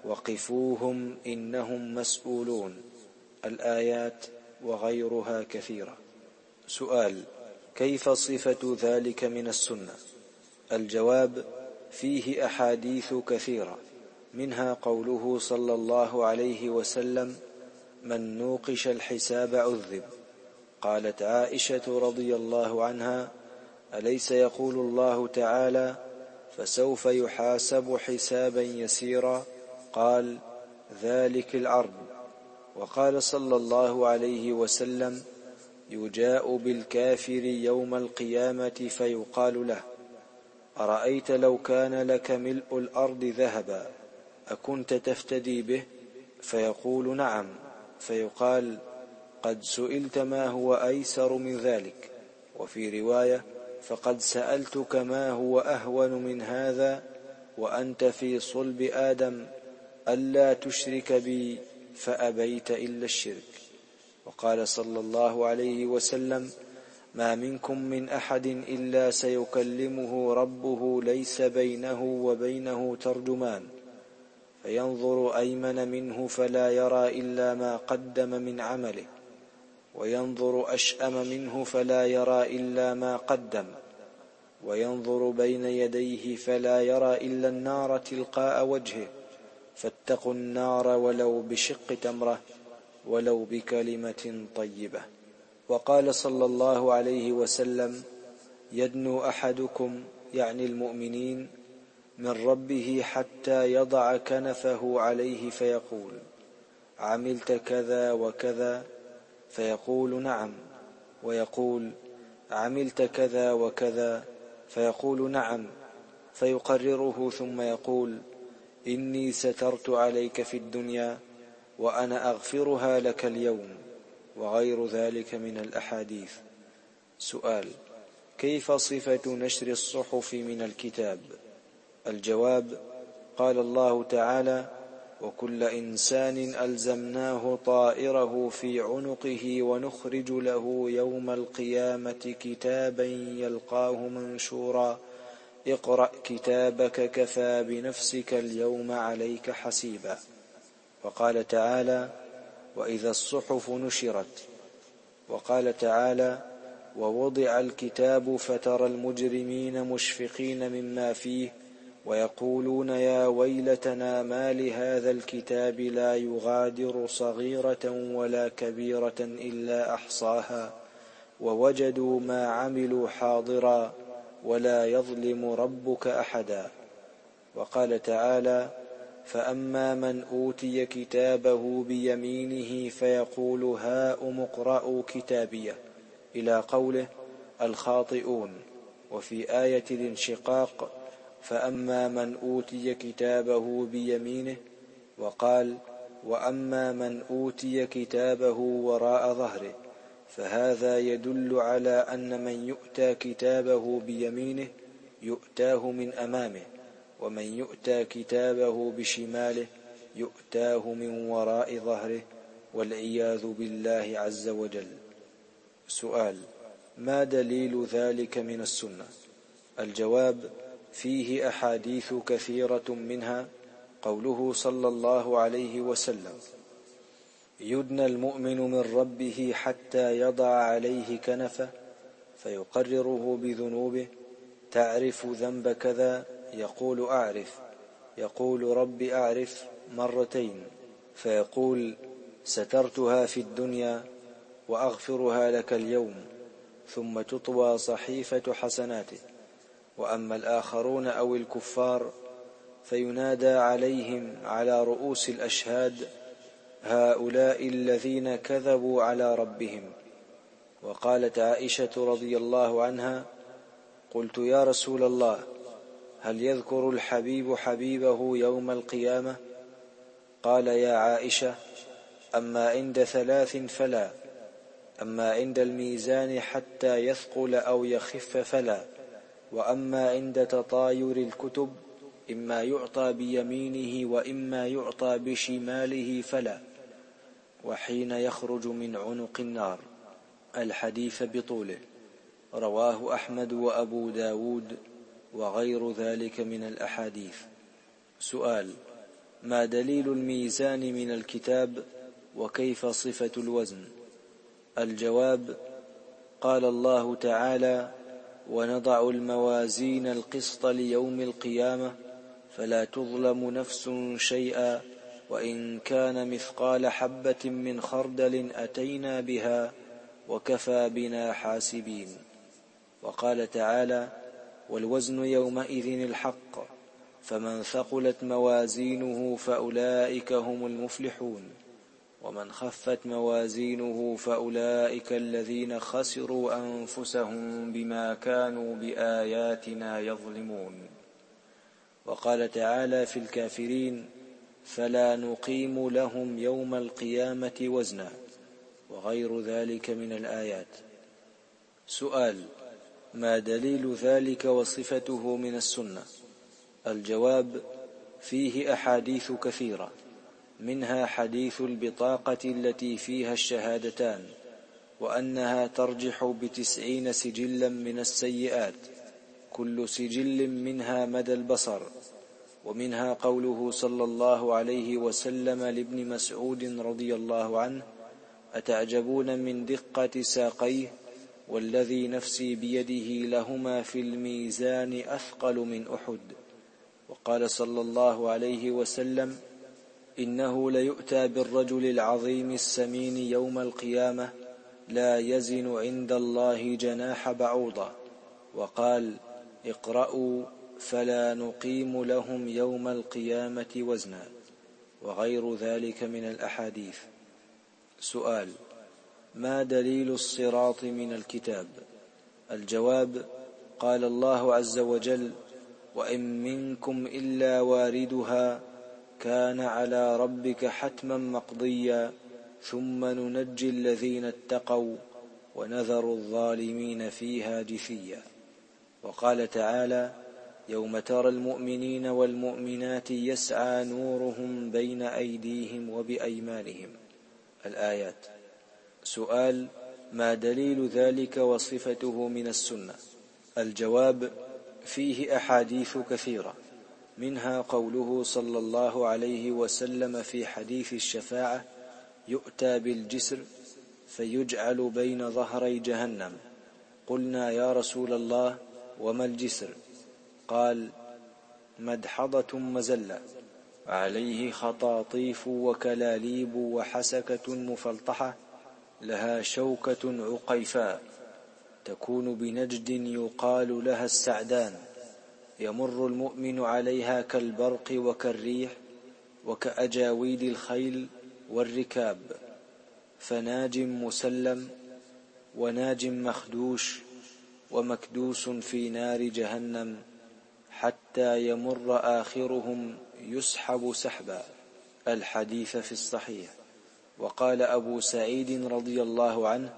وقفوهم إنهم مسؤولون. الآيات وغيرها كثيرة. سؤال: كيف صفة ذلك من السنة؟ الجواب: فيه أحاديث كثيرة، منها قوله صلى الله عليه وسلم: من نوقش الحساب عذب. قالت عائشة رضي الله عنها: أليس يقول الله تعالى: فسوف يحاسب حسابا يسيرا؟ قال: ذلك العرض. وقال صلى الله عليه وسلم: يجاء بالكافر يوم القيامة فيقال له: أرأيت لو كان لك ملء الأرض ذهبا أكنت تفتدي به؟ فيقول: نعم. فيقال: قد سئلت ما هو أيسر من ذلك. وفي رواية: فقد سألتك ما هو أهون من هذا وأنت في صلب آدم ألا تشرك بي فأبيت إلا الشرك. وقال صلى الله عليه وسلم: ما منكم من أحد إلا سيكلمه ربه ليس بينه وبينه ترجمان فينظر أيمن منه فلا يرى إلا ما قدم من عمله وينظر أشأم منه فلا يرى إلا ما قدم وينظر بين يديه فلا يرى إلا النار تلقاء وجهه فاتقوا النار ولو بشق تمرة ولو بكلمة طيبة. وقال صلى الله عليه وسلم: يدنو أحدكم يعني المؤمنين من ربه حتى يضع كنفه عليه فيقول: عملت كذا وكذا؟ فيقول: نعم. ويقول: عملت كذا وكذا؟ فيقول: نعم. فيقرره ثم يقول: إني سترت عليك في الدنيا وأنا أغفرها لك اليوم. وغير ذلك من الأحاديث. سؤال: كيف صفة نشر الصحف من الكتاب؟ الجواب: قال الله تعالى: وكل إنسان ألزمناه طائره في عنقه ونخرج له يوم القيامة كتابا يلقاه منشورا اقرأ كتابك كفى بنفسك اليوم عليك حسيبا. وقال تعالى: وإذا الصحف نشرت. وقال تعالى: ووضع الكتاب فترى المجرمين مشفقين مما فيه ويقولون يا ويلتنا ما لهذا الكتاب لا يغادر صغيرة ولا كبيرة إلا أحصاها ووجدوا ما عملوا حاضرا ولا يظلم ربك أحدا. وقال تعالى: فأما من أوتي كتابه بيمينه فيقول هاؤم اقرءوا كتابيه إلى قوله الخاطئون. وفي آية الانشقاق: فأما من أوتي كتابه بيمينه. وقال: وأما من أوتي كتابه وراء ظهره. فهذا يدل على أن من يؤتى كتابه بيمينه يؤتاه من أمامه، ومن يؤتى كتابه بشماله يؤتاه من وراء ظهره، والعياذ بالله عز وجل. سؤال: ما دليل ذلك من السنة؟ الجواب: فيه أحاديث كثيرة، منها قوله صلى الله عليه وسلم: يدنى المؤمن من ربه حتى يضع عليه كنفه فيقرره بذنوبه، تعرف ذنب كذا؟ يقول أعرف. يقول رب أعرف مرتين، فيقول سترتها في الدنيا وأغفرها لك اليوم، ثم تطوى صحيفة حسناته. وأما الآخرون أو الكفار فينادى عليهم على رؤوس الأشهاد: هؤلاء الذين كذبوا على ربهم. وقالت عائشة رضي الله عنها: قلت يا رسول الله، هل يذكر الحبيب حبيبه يوم القيامة؟ قال: يا عائشة، أما عند ثلاث فلا، أما عند الميزان حتى يثقل أو يخف فلا، وأما عند تطاير الكتب إما يعطى بيمينه وإما يعطى بشماله فلا، وحين يخرج من عنق النار. الحديث بطوله. رواه أحمد وأبو داود وغير ذلك من الأحاديث. سؤال: ما دليل الميزان من الكتاب، وكيف صفة الوزن؟ الجواب: قال الله تعالى: ونضع الموازين القسط ليوم القيامة فلا تظلم نفس شيئا وإن كان مثقال حبة من خردل أتينا بها وكفى بنا حاسبين. وقال تعالى: والوزن يومئذ الحق فمن ثقلت موازينه فأولئك هم المفلحون ومن خفت موازينه فأولئك الذين خسروا أنفسهم بما كانوا بآياتنا يظلمون. وقال تعالى في الكافرين: فلا نقيم لهم يوم القيامة وزنا، وغير ذلك من الآيات. سؤال: ما دليل ذلك وصفته من السنة؟ الجواب: فيه أحاديث كثيرة، منها حديث البطاقة التي فيها الشهادتان، وأنها ترجح بتسعين سجلا من السيئات، كل سجل منها مدى البصر. ومنها قوله صلى الله عليه وسلم لابن مسعود رضي الله عنه: أتعجبون من دقة ساقيه والذي نفسي بيده لهما في الميزان أثقل من أحد. وقال صلى الله عليه وسلم: إنه ليؤتى بالرجل العظيم السمين يوم القيامة لا يزن عند الله جناح بعوضة. وقال: اقرأوا فلا نقيم لهم يوم القيامة وزنا، وغير ذلك من الأحاديث. سؤال: ما دليل الصراط من الكتاب؟ الجواب: قال الله عز وجل: وإن منكم إلا واردها كان على ربك حتما مقضيا ثم ننجي الذين اتقوا ونذر الظالمين فيها جثيا. وقال تعالى: يوم ترى المؤمنين والمؤمنات يسعى نورهم بين أيديهم وبأيمانهم. الآيات. سؤال: ما دليل ذلك وصفته من السنة؟ الجواب: فيه أحاديث كثيرة، منها قوله صلى الله عليه وسلم في حديث الشفاعة: يؤتى بالجسر فيجعل بين ظهري جهنم. قلنا: يا رسول الله، وما الجسر؟ قال: مدحضة مزلة عليه خطاطيف وكلاليب وحسكة مفلطحة لها شوكة عقيفاء تكون بنجد يقال لها السعدان، يمر المؤمن عليها كالبرق وكالريح وكأجاويد الخيل والركاب، فناج مسلم وناج مخدوش ومكدوس في نار جهنم، حتى يمر آخرهم يسحب سحبا. الحديث في الصحيح. وقال أبو سعيد رضي الله عنه: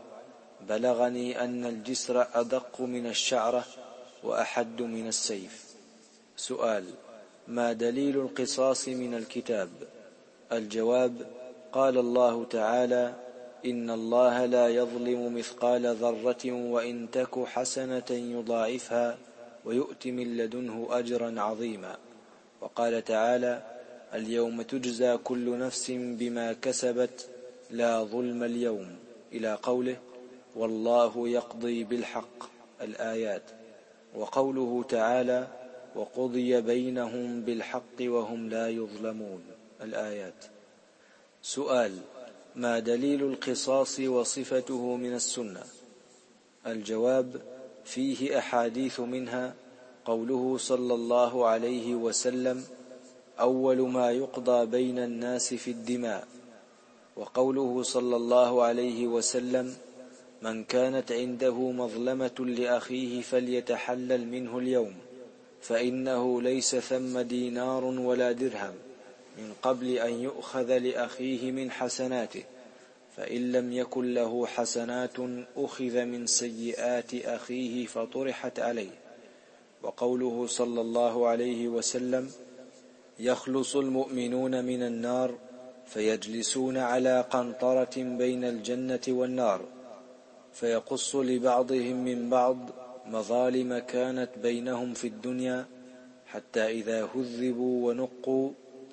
بلغني أن الجسر أدق من الشعرة وأحد من السيف. سؤال: ما دليل القصاص من الكتاب؟ الجواب: قال الله تعالى: إن الله لا يظلم مثقال ذرة وإن تك حسنة يضاعفها ويؤت من لدنه أجرا عظيما. وقال تعالى: اليوم تجزى كل نفس بما كسبت لا ظلم اليوم، إلى قوله: والله يقضي بالحق. الآيات. وقوله تعالى: وقضي بينهم بالحق وهم لا يظلمون. الآيات. سؤال: ما دليل القصاص وصفته من السنة؟ الجواب: فيه أحاديث، منها قوله صلى الله عليه وسلم: أول ما يقضى بين الناس في الدماء. وقوله صلى الله عليه وسلم: من كانت عنده مظلمة لأخيه فليتحلل منه اليوم، فإنه ليس ثم دينار ولا درهم من قبل أن يؤخذ لأخيه من حسناته، فإن لم يكن له حسنات أخذ من سيئات أخيه فطرحت عليه. وقوله صلى الله عليه وسلم: يخلص المؤمنون من النار فيجلسون على قنطرة بين الجنة والنار، فيقص لبعضهم من بعض مظالم كانت بينهم في الدنيا، حتى إذا هذبوا ونقوا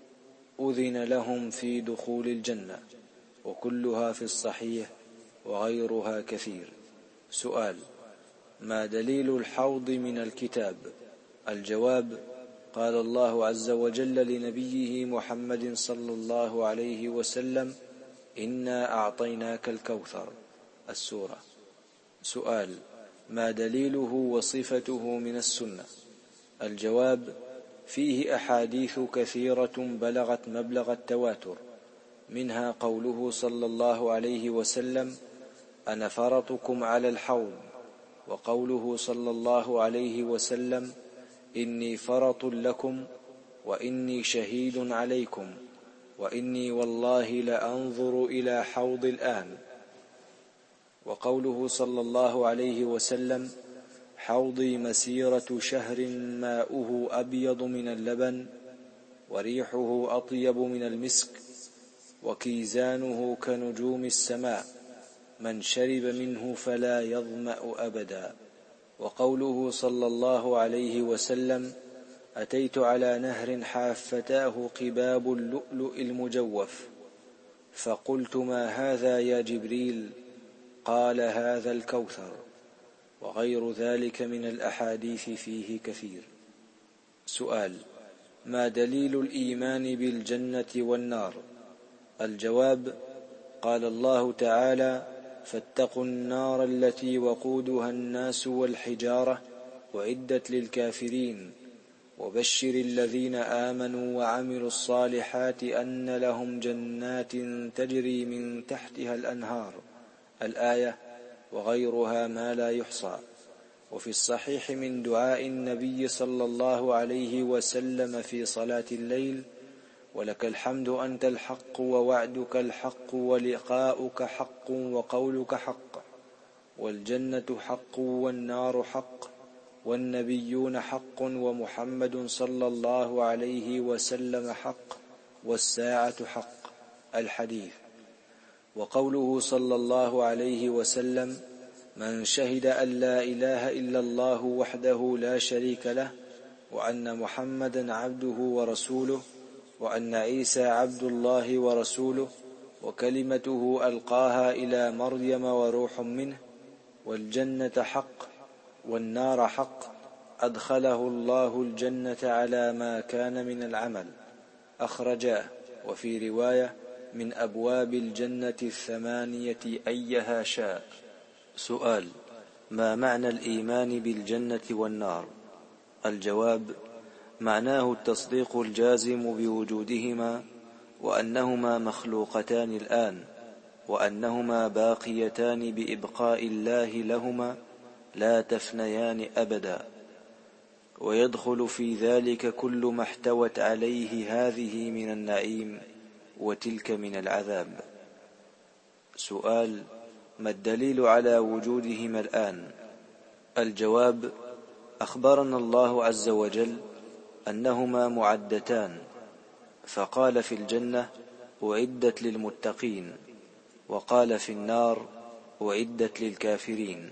أذن لهم في دخول الجنة. وكلها في الصحيح وغيرها كثير. سؤال: ما دليل الحوض من الكتاب؟ الجواب: قال الله عز وجل لنبيه محمد صلى الله عليه وسلم: إنا أعطيناك الكوثر. السورة. سؤال: ما دليله وصفته من السنة؟ الجواب: فيه أحاديث كثيرة بلغت مبلغ التواتر، منها قوله صلى الله عليه وسلم: أنا فرطكم على الحوض. وقوله صلى الله عليه وسلم: إني فرط لكم وإني شهيد عليكم وإني والله لأنظر إلى حوض الآن. وقوله صلى الله عليه وسلم: حوضي مسيرة شهر ماؤه أبيض من اللبن وريحه أطيب من المسك وكيزانه كنجوم السماء، من شرب منه فلا يظمأ أبدا. وقوله صلى الله عليه وسلم: أتيت على نهر حافتاه قباب اللؤلؤ المجوف، فقلت: ما هذا يا جبريل؟ قال: هذا الكوثر. وغير ذلك من الأحاديث فيه كثير. سؤال: ما دليل الإيمان بالجنة والنار؟ الجواب: قال الله تعالى: فاتقوا النار التي وقودها الناس والحجارة أعدت للكافرين وبشر الذين آمنوا وعملوا الصالحات أن لهم جنات تجري من تحتها الأنهار. الآية. وغيرها ما لا يحصى. وفي الصحيح من دعاء النبي صلى الله عليه وسلم في صلاة الليل: ولك الحمد أنت الحق ووعدك الحق ولقاؤك حق وقولك حق والجنة حق والنار حق والنبيون حق ومحمد صلى الله عليه وسلم حق والساعة حق. الحديث. وقوله صلى الله عليه وسلم: من شهد أن لا إله إلا الله وحده لا شريك له وأن محمدا عبده ورسوله وأن عيسى عبد الله ورسوله وكلمته ألقاها إلى مريم وروح منه، والجنة حق والنار حق، أدخله الله الجنة على ما كان من العمل. أخرجاه. وفي رواية: من أبواب الجنة الثمانية أيها شاء. سؤال: ما معنى الإيمان بالجنة والنار؟ الجواب: معناه التصديق الجازم بوجودهما، وأنهما مخلوقتان الآن، وأنهما باقيتان بإبقاء الله لهما لا تفنيان أبدا، ويدخل في ذلك كل ما احتوت عليه هذه من النعيم وتلك من العذاب. سؤال: ما الدليل على وجودهما الآن؟ الجواب: أخبرنا الله عز وجل أنهما معدتان، فقال في الجنة: أعدت للمتقين، وقال في النار: أعدت للكافرين.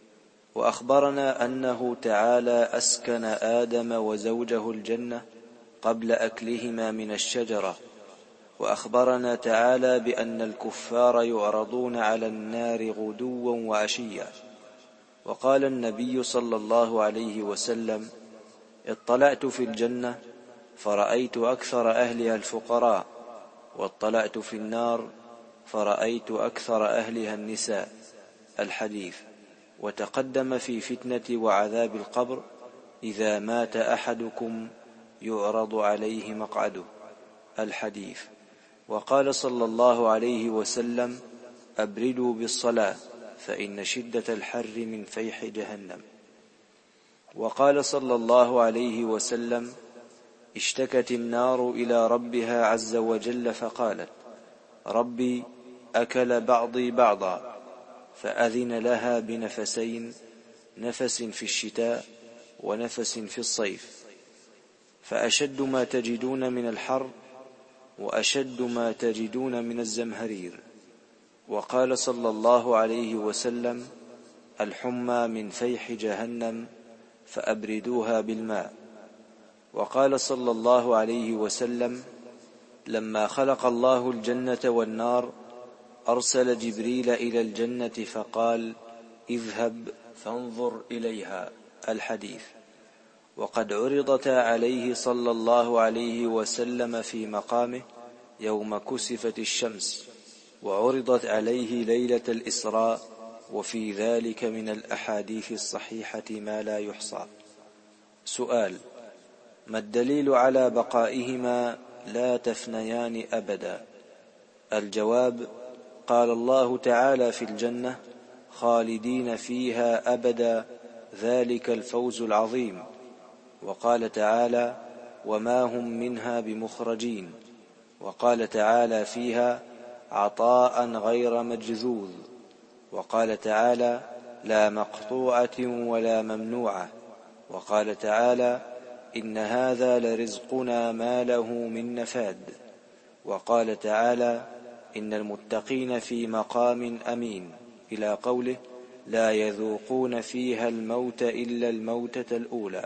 وأخبرنا أنه تعالى أسكن آدم وزوجه الجنة قبل أكلهما من الشجرة. وأخبرنا تعالى بأن الكفار يعرضون على النار غدوا وعشيا. وقال النبي صلى الله عليه وسلم: اطلعت في الجنة فرأيت أكثر أهلها الفقراء، واطلعت في النار فرأيت أكثر أهلها النساء. الحديث. وتقدم في فتنة وعذاب القبر: إذا مات أحدكم يعرض عليه مقعده. الحديث. وقال صلى الله عليه وسلم: أبردوا بالصلاة فإن شدة الحر من فيح جهنم. وقال صلى الله عليه وسلم: اشتكت النار إلى ربها عز وجل فقالت: ربي أكل بعضي بعضا، فأذن لها بنفسين: نفس في الشتاء ونفس في الصيف، فأشد ما تجدون من الحر وأشد ما تجدون من الزمهرير. وقال صلى الله عليه وسلم: الحمى من فيح جهنم فأبردوها بالماء. وقال صلى الله عليه وسلم: لما خلق الله الجنة والنار أرسل جبريل إلى الجنة فقال: اذهب فانظر إليها. الحديث. وقد عرضت عليه صلى الله عليه وسلم في مقامه يوم كسفت الشمس، وعرضت عليه ليلة الإسراء، وفي ذلك من الأحاديث الصحيحة ما لا يحصى. سؤال: ما الدليل على بقائهما لا تفنيان أبدا؟ الجواب: قال الله تعالى في الجنة: خالدين فيها أبدا، ذلك الفوز العظيم. وقال تعالى: وما هم منها بمخرجين. وقال تعالى فيها: عطاء غير مجذوذ. وقال تعالى: لا مقطوعة ولا ممنوعة. وقال تعالى: إن هذا لرزقنا ما له من نفاد. وقال تعالى: إن المتقين في مقام أمين، إلى قوله: لا يذوقون فيها الموت إلا الموتة الأولى،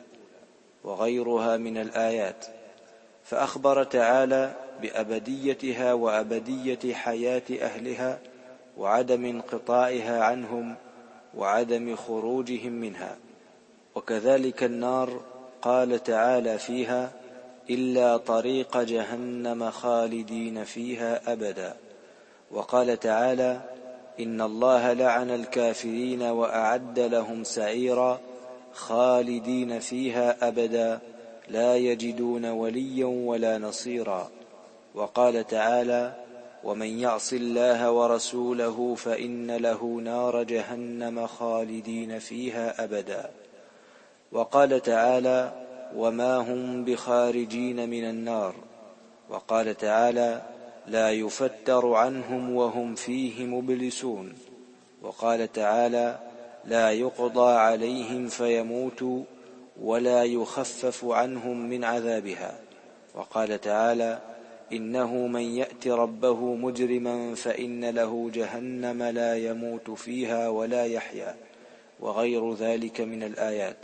وغيرها من الآيات. فأخبر تعالى بأبديتها وأبدية حياة أهلها، وعدم انقطاعها عنهم، وعدم خروجهم منها. وكذلك النار قال تعالى فيها: إلا طريق جهنم خالدين فيها أبدا. وقال تعالى: إن الله لعن الكافرين وأعد لهم سعيرا خالدين فيها أبدا، لا يجدون وليا ولا نصيرا. وقال تعالى: ومن يعص الله ورسوله فإن له نار جهنم خالدين فيها أبدا. وقال تعالى: وما هم بخارجين من النار. وقال تعالى: لا يفتر عنهم وهم فيه مبلسون. وقال تعالى: لا يقضى عليهم فيموتوا ولا يخفف عنهم من عذابها. وقال تعالى: إنه من يأت ربه مجرما فإن له جهنم لا يموت فيها ولا يحيا، وغير ذلك من الآيات.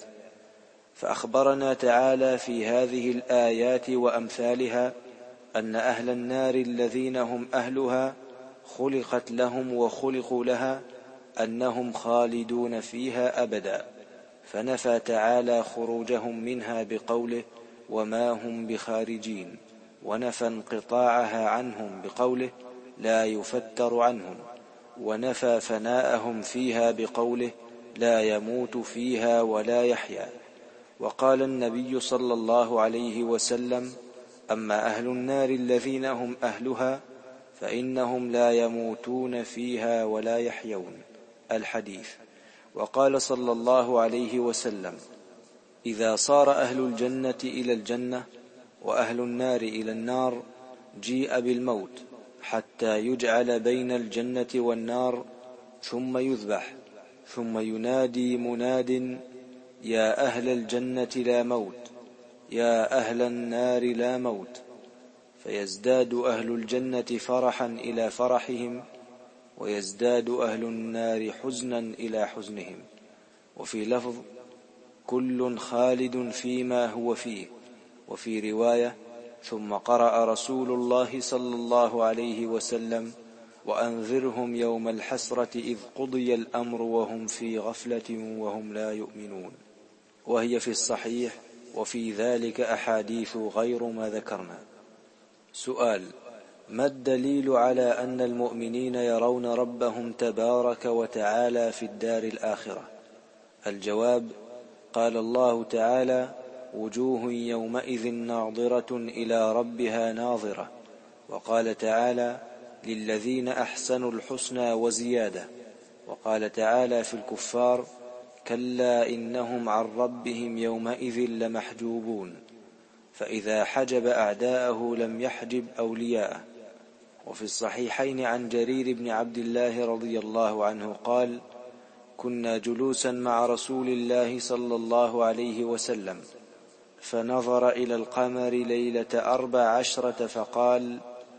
فأخبرنا تعالى في هذه الآيات وأمثالها أن أهل النار الذين هم أهلها خلقت لهم وخلقوا لها أنهم خالدون فيها أبدا، فنفى تعالى خروجهم منها بقوله: وما هم بخارجين، ونفى انقطاعها عنهم بقوله: لا يفتر عنهم، ونفى فناءهم فيها بقوله: لا يموت فيها ولا يحيا. وقال النبي صلى الله عليه وسلم: أما أهل النار الذين هم أهلها فإنهم لا يموتون فيها ولا يحيون. الحديث. وقال صلى الله عليه وسلم: إذا صار أهل الجنة إلى الجنة وأهل النار إلى النار جيء بالموت حتى يجعل بين الجنة والنار ثم يذبح، ثم ينادي مناد: يا أهل الجنة لا موت، يا أهل النار لا موت، فيزداد أهل الجنة فرحا إلى فرحهم، ويزداد أهل النار حزنا إلى حزنهم. وفي لفظ: كل خالد فيما هو فيه. وفي رواية: ثم قرأ رسول الله صلى الله عليه وسلم: وأنذرهم يوم الحسرة إذ قضي الأمر وهم في غفلة وهم لا يؤمنون. وهي في الصحيح، وفي ذلك أحاديث غير ما ذكرنا. سؤال: ما الدليل على أن المؤمنين يرون ربهم تبارك وتعالى في الدار الآخرة؟ الجواب: قال الله تعالى: وجوه يومئذ ناظرة إلى ربها ناظرة. وقال تعالى: للذين أحسنوا الحسنى وزيادة. وقال تعالى في الكفار: كلا إنهم عن ربهم يومئذ لمحجوبون. فإذا حجب أعداءه لم يحجب أولياءه. وفي الصحيحين عن جرير بن عبد الله رضي الله عنه قال: كنا جلوسا مع رسول الله صلى الله عليه وسلم، فنظر إلى القمر ليلة أربع عشرة فقال: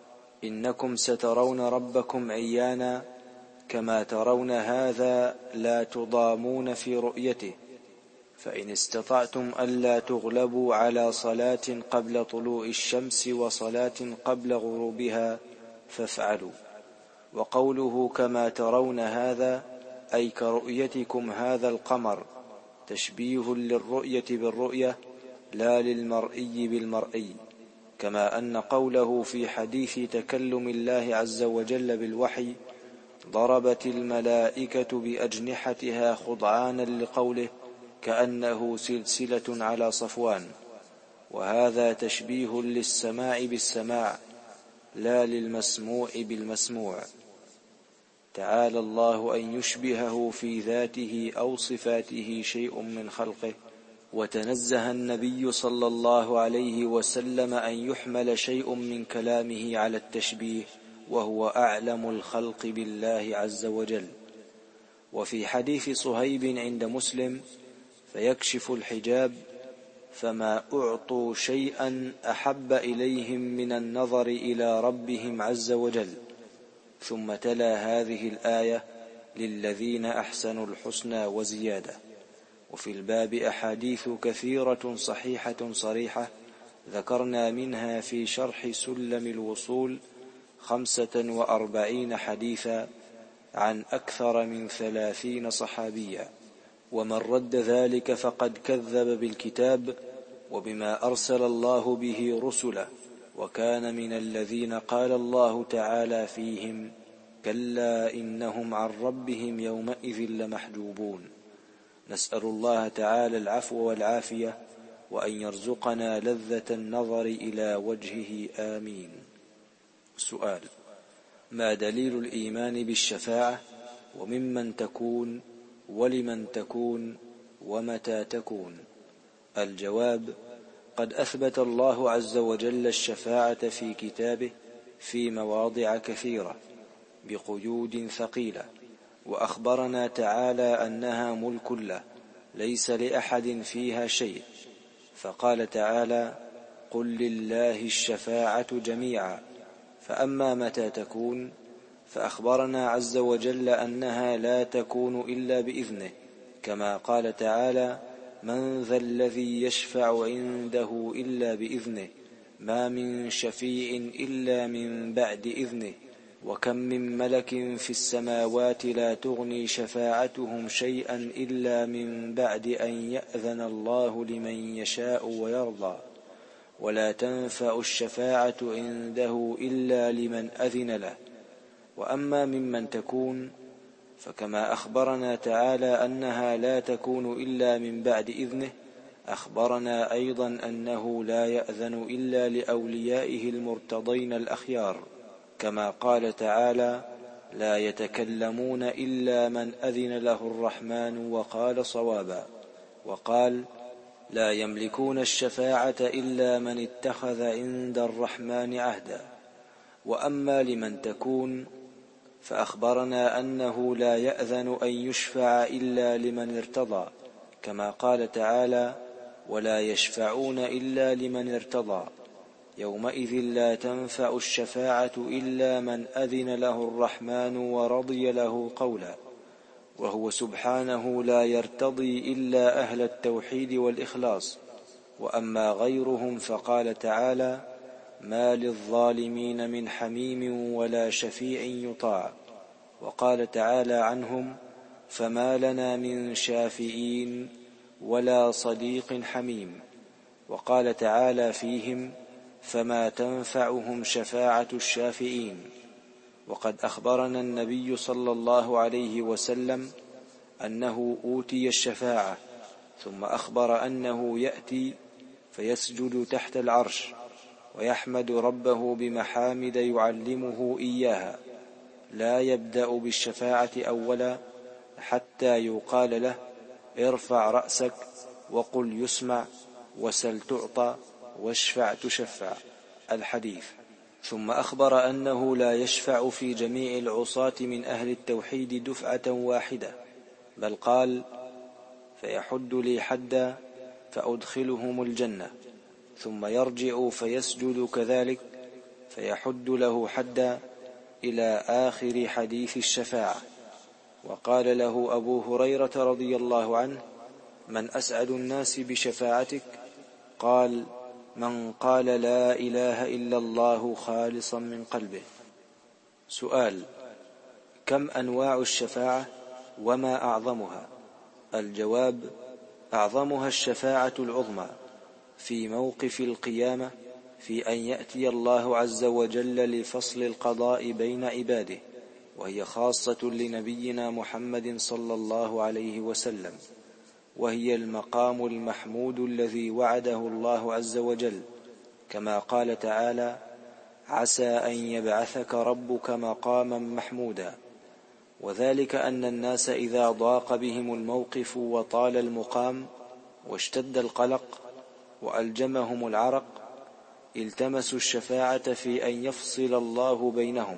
إنكم سترون ربكم عيانا كما ترون هذا، لا تضامون في رؤيته، فإن استطعتم ألا تغلبوا على صلاة قبل طلوع الشمس وصلاة قبل غروبها فافعلوا. وقوله كما ترون هذا أي كرؤيتكم هذا القمر، تشبيه للرؤية بالرؤية لا للمرئي بالمرئي، كما أن قوله في حديث تكلم الله عز وجل بالوحي: ضربت الملائكة بأجنحتها خضعانا لقوله: كأنه سلسلة على صفوان. وهذا تشبيه للسماع بالسماع لا للمسموع بالمسموع. تعالى الله أن يشبهه في ذاته أو صفاته شيء من خلقه، وتنزه النبي صلى الله عليه وسلم أن يحمل شيء من كلامه على التشبيه، وهو أعلم الخلق بالله عز وجل. وفي حديث صهيب عند مسلم: فيكشف الحجاب فما أعطوا شيئا أحب إليهم من النظر إلى ربهم عز وجل. ثم تلا هذه الآية: للذين أحسنوا الحسنى وزيادة. وفي الباب أحاديث كثيرة صحيحة صريحة، ذكرنا منها في شرح سلم الوصول خمسة وأربعين حديثا عن أكثر من ثلاثين صحابيا. ومن رد ذلك فقد كذب بالكتاب وبما أرسل الله به رسله، وكان من الذين قال الله تعالى فيهم: كلا إنهم عن ربهم يومئذ لمحجوبون. نسأل الله تعالى العفو والعافية، وأن يرزقنا لذة النظر إلى وجهه، آمين. سؤال: ما دليل الإيمان بالشفاعة، وممن تكون، ولمن تكون، ومتى تكون؟ الجواب: قد أثبت الله عز وجل الشفاعة في كتابه في مواضع كثيرة بقيود ثقيلة، وأخبرنا تعالى أنها ملك له ليس لأحد فيها شيء، فقال تعالى: قل لله الشفاعة جميعا. فأما متى تكون، فأخبرنا عز وجل أنها لا تكون إلا بإذنه، كما قال تعالى: من ذا الذي يشفع عنده إلا بإذنه، ما من شفيع إلا من بعد إذنه، وكم من ملك في السماوات لا تغني شفاعتهم شيئا إلا من بعد أن يأذن الله لمن يشاء ويرضى، ولا تنفع الشفاعة عنده إلا لمن أذن له. وأما ممن تكون، فكما أخبرنا تعالى أنها لا تكون إلا من بعد إذنه، أخبرنا أيضا أنه لا يأذن إلا لأوليائه المرتضين الأخيار، كما قال تعالى: لا يتكلمون إلا من أذن له الرحمن وقال صوابا. وقال: لا يملكون الشفاعة إلا من اتخذ عند الرحمن عهدا. وأما لمن تكون، فأخبرنا أنه لا يأذن أن يشفع إلا لمن ارتضى، كما قال تعالى: ولا يشفعون إلا لمن ارتضى، يومئذ لا تنفع الشفاعة إلا من أذن له الرحمن ورضي له قولا. وهو سبحانه لا يرتضي إلا أهل التوحيد والإخلاص. وأما غيرهم فقال تعالى: ما للظالمين من حميم ولا شفيع يطاع. وقال تعالى عنهم: فما لنا من شافعين ولا صديق حميم. وقال تعالى فيهم: فما تنفعهم شفاعة الشافعين. وقد أخبرنا النبي صلى الله عليه وسلم أنه أوتي الشفاعة، ثم أخبر أنه يأتي فيسجد تحت العرش ويحمد ربه بمحامد يعلمه إياها، لا يبدأ بالشفاعة أولا حتى يقال له: ارفع رأسك وقل يسمع وسل تعطى واشفع تشفع. الحديث. ثم أخبر أنه لا يشفع في جميع العصاة من أهل التوحيد دفعة واحدة، بل قال: فيحد لي حدا فأدخلهم الجنة، ثم يرجع فيسجد كذلك فيحد له حدا، إلى آخر حديث الشفاعة. وقال له أبو هريرة رضي الله عنه: من أسعد الناس بشفاعتك؟ قال: من قال لا إله إلا الله خالصا من قلبه. سؤال: كم أنواع الشفاعة وما أعظمها؟ الجواب: أعظمها الشفاعة العظمى في موقف القيامة، في أن يأتي الله عز وجل لفصل القضاء بين عباده، وهي خاصة لنبينا محمد صلى الله عليه وسلم، وهي المقام المحمود الذي وعده الله عز وجل، كما قال تعالى: عسى أن يبعثك ربك مقاما محمودا. وذلك أن الناس إذا ضاق بهم الموقف وطال المقام واشتد القلق وألجمهم العرق، التمسوا الشفاعة في أن يفصل الله بينهم،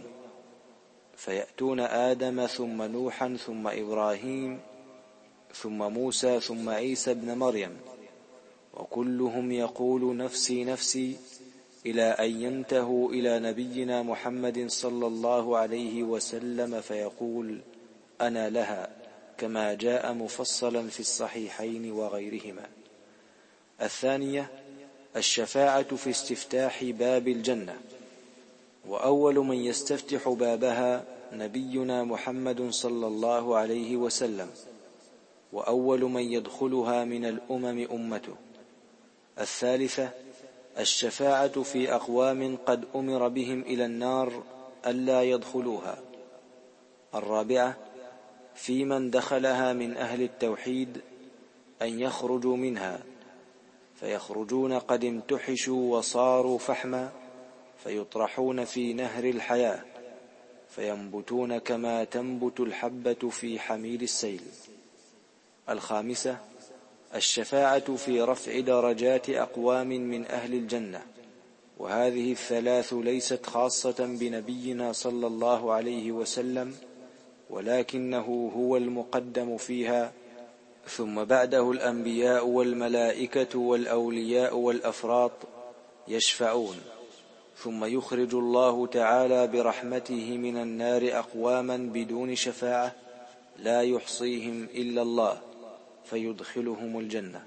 فيأتون آدم ثم نوحا ثم إبراهيم ثم موسى ثم عيسى ابن مريم، وكلهم يقول نفسي نفسي، إلى أن ينتهوا إلى نبينا محمد صلى الله عليه وسلم فيقول: أنا لها، كما جاء مفصلا في الصحيحين وغيرهما. الثانية: الشفاعة في استفتاح باب الجنة، وأول من يستفتح بابها نبينا محمد صلى الله عليه وسلم، وأول من يدخلها من الأمم أمته. الثالثة: الشفاعة في أقوام قد أمر بهم إلى النار ألا يدخلوها. الرابعة: في من دخلها من أهل التوحيد أن يخرجوا منها، فيخرجون قد امتحشوا وصاروا فحما، فيطرحون في نهر الحياة، فينبتون كما تنبت الحبة في حميل السيل. الخامسة: الشفاعة في رفع درجات أقوام من أهل الجنة، وهذه الثلاث ليست خاصة بنبينا صلى الله عليه وسلم، ولكنه هو المقدم فيها، ثم بعده الأنبياء والملائكة والأولياء والأفراط يشفعون، ثم يخرج الله تعالى برحمته من النار أقواما بدون شفاعة لا يحصيهم إلا الله فيدخلهم الجنة.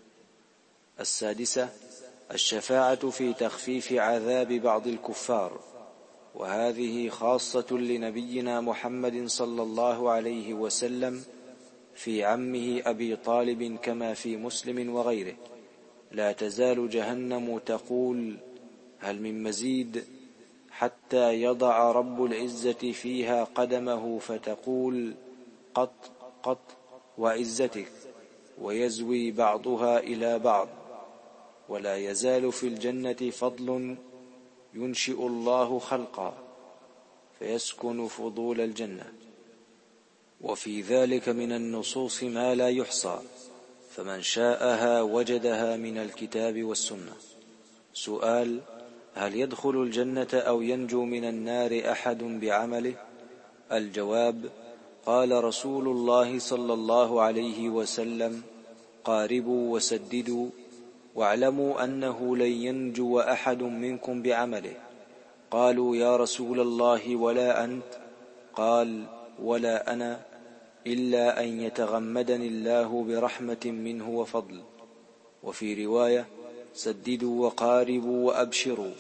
السادسة الشفاعة في تخفيف عذاب بعض الكفار، وهذه خاصة لنبينا محمد صلى الله عليه وسلم في عمه أبي طالب كما في مسلم وغيره: لا تزال جهنم تقول هل من مزيد حتى يضع رب العزة فيها قدمه فتقول قط قط وعزتك، ويزوي بعضها إلى بعض، ولا يزال في الجنة فضل ينشئ الله خلقا فيسكن فضول الجنة. وفي ذلك من النصوص ما لا يحصى، فمن شاءها وجدها من الكتاب والسنة. سؤال: هل يدخل الجنة أو ينجو من النار أحد بعمله؟ الجواب: قال رسول الله صلى الله عليه وسلم: قاربوا وسددوا، واعلموا أنه لن ينجو أحد منكم بعمله. قالوا: يا رسول الله ولا أنت؟ قال: ولا أنا، إلا أن يتغمدني الله برحمة منه وفضل. وفي رواية: سددوا وقاربوا وأبشروا،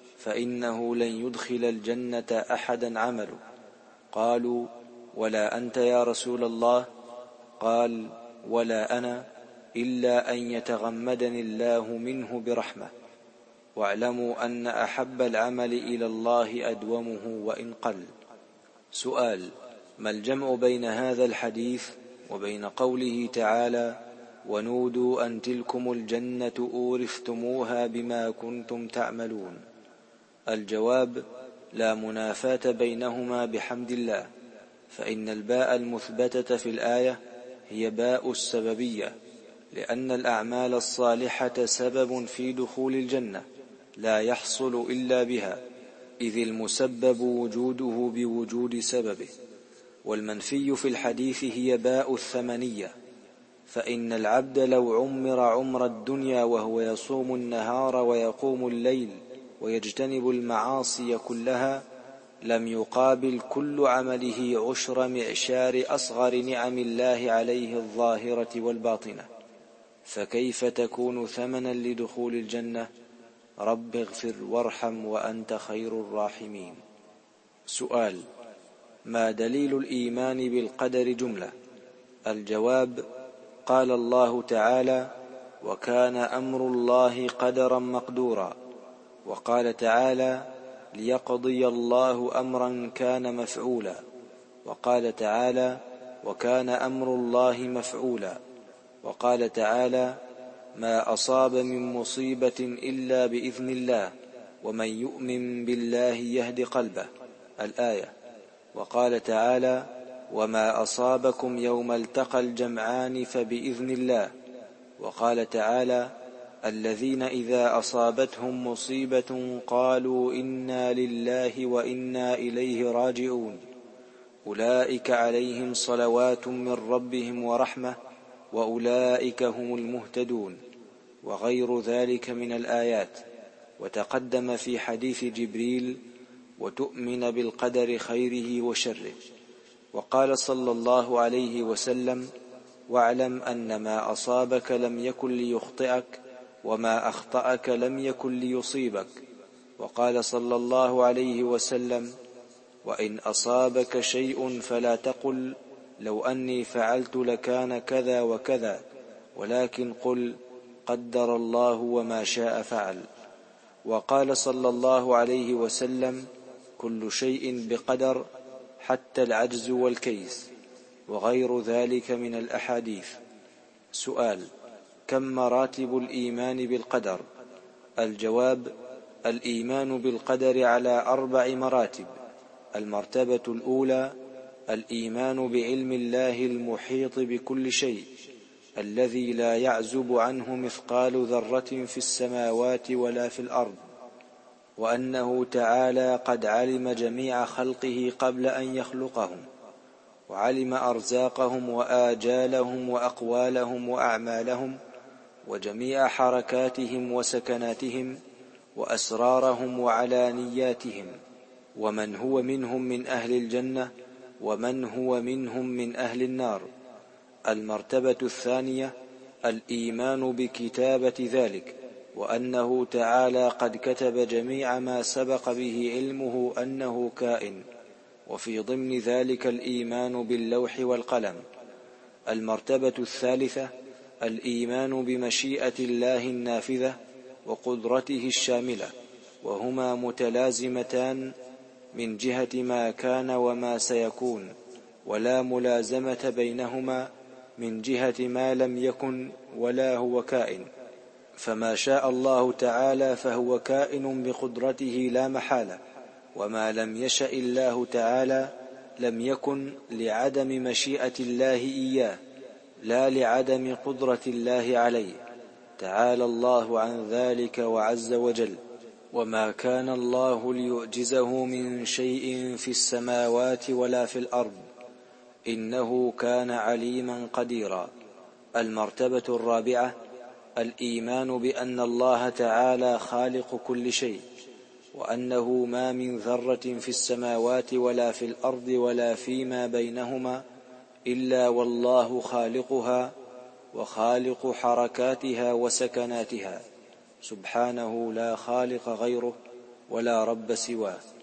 فإنه لن يدخل الجنة أحدا عمله. قالوا: ولا أنت يا رسول الله؟ قال: ولا أنا، إلا أن يتغمدني الله منه برحمة. واعلموا أن أحب العمل إلى الله أدومه وإن قل. سؤال: ما الجمع بين هذا الحديث وبين قوله تعالى: ونودوا أن تلكم الجنة أورثتموها بما كنتم تعملون؟ الجواب: لا منافاة بينهما بحمد الله، فإن الباء المثبتة في الآية هي باء السببية، لأن الأعمال الصالحة سبب في دخول الجنة لا يحصل إلا بها، إذ المسبب وجوده بوجود سببه. والمنفي في الحديث هي باء الثمنية، فإن العبد لو عمر عمر الدنيا وهو يصوم النهار ويقوم الليل ويجتنب المعاصي كلها لم يقابل كل عمله عشر معشار أصغر نعم الله عليه الظاهرة والباطنة، فكيف تكون ثمنا لدخول الجنة؟ رب اغفر وارحم وأنت خير الراحمين. سؤال: ما دليل الإيمان بالقدر جملة؟ الجواب: قال الله تعالى: وكان أمر الله قدرا مقدورا. وقال تعالى: ليقضي الله أمرا كان مفعولا. وقال تعالى: وكان أمر الله مفعولا. وقال تعالى: ما أصاب من مصيبة إلا بإذن الله، ومن يؤمن بالله يهد قلبه. الآية. وقال تعالى: وما أصابكم يوم التقى الجمعان فبإذن الله. وقال تعالى: الذين إذا أصابتهم مصيبة قالوا إنا لله وإنا إليه راجعون أولئك عليهم صلوات من ربهم ورحمة وأولئك هم المهتدون، وغير ذلك من الآيات. وتقدم في حديث جبريل: وتؤمن بالقدر خيره وشره. وقال صلى الله عليه وسلم: واعلم أن ما أصابك لم يكن ليخطئك، وما أخطأك لم يكن ليصيبك. وقال صلى الله عليه وسلم: وإن أصابك شيء فلا تقل لو أني فعلت لكان كذا وكذا، ولكن قل قدر الله وما شاء فعل. وقال صلى الله عليه وسلم: كل شيء بقدر حتى العجز والكيس، وغير ذلك من الأحاديث. سؤال: كم مراتب الإيمان بالقدر؟ الجواب: الإيمان بالقدر على أربع مراتب. المرتبة الأولى: الإيمان بعلم الله المحيط بكل شيء، الذي لا يعزب عنه مثقال ذرة في السماوات ولا في الأرض، وأنه تعالى قد علم جميع خلقه قبل أن يخلقهم، وعلم أرزاقهم وآجالهم وأقوالهم وأعمالهم وجميع حركاتهم وسكناتهم وأسرارهم وعلانياتهم، ومن هو منهم من أهل الجنة ومن هو منهم من أهل النار. المرتبة الثانية الإيمان بكتابة ذلك، وأنه تعالى قد كتب جميع ما سبق به علمه أنه كائن، وفي ضمن ذلك الإيمان باللوح والقلم. المرتبة الثالثة الإيمان بمشيئة الله النافذة وقدرته الشاملة، وهما متلازمتان من جهة ما كان وما سيكون، ولا ملازمة بينهما من جهة ما لم يكن ولا هو كائن. فما شاء الله تعالى فهو كائن بقدرته لا محالة، وما لم يشأ الله تعالى لم يكن لعدم مشيئة الله إياه، لا لعدم قدرة الله عليه، تعالى الله عن ذلك وعز وجل. وما كان الله ليعجزه من شيء في السماوات ولا في الأرض، إنه كان عليما قديرا. المرتبة الرابعة الإيمان بأن الله تعالى خالق كل شيء، وأنه ما من ذرة في السماوات ولا في الأرض ولا فيما بينهما إلا والله خالقها وخالق حركاتها وسكناتها، سبحانه لا خالق غيره ولا رب سواه.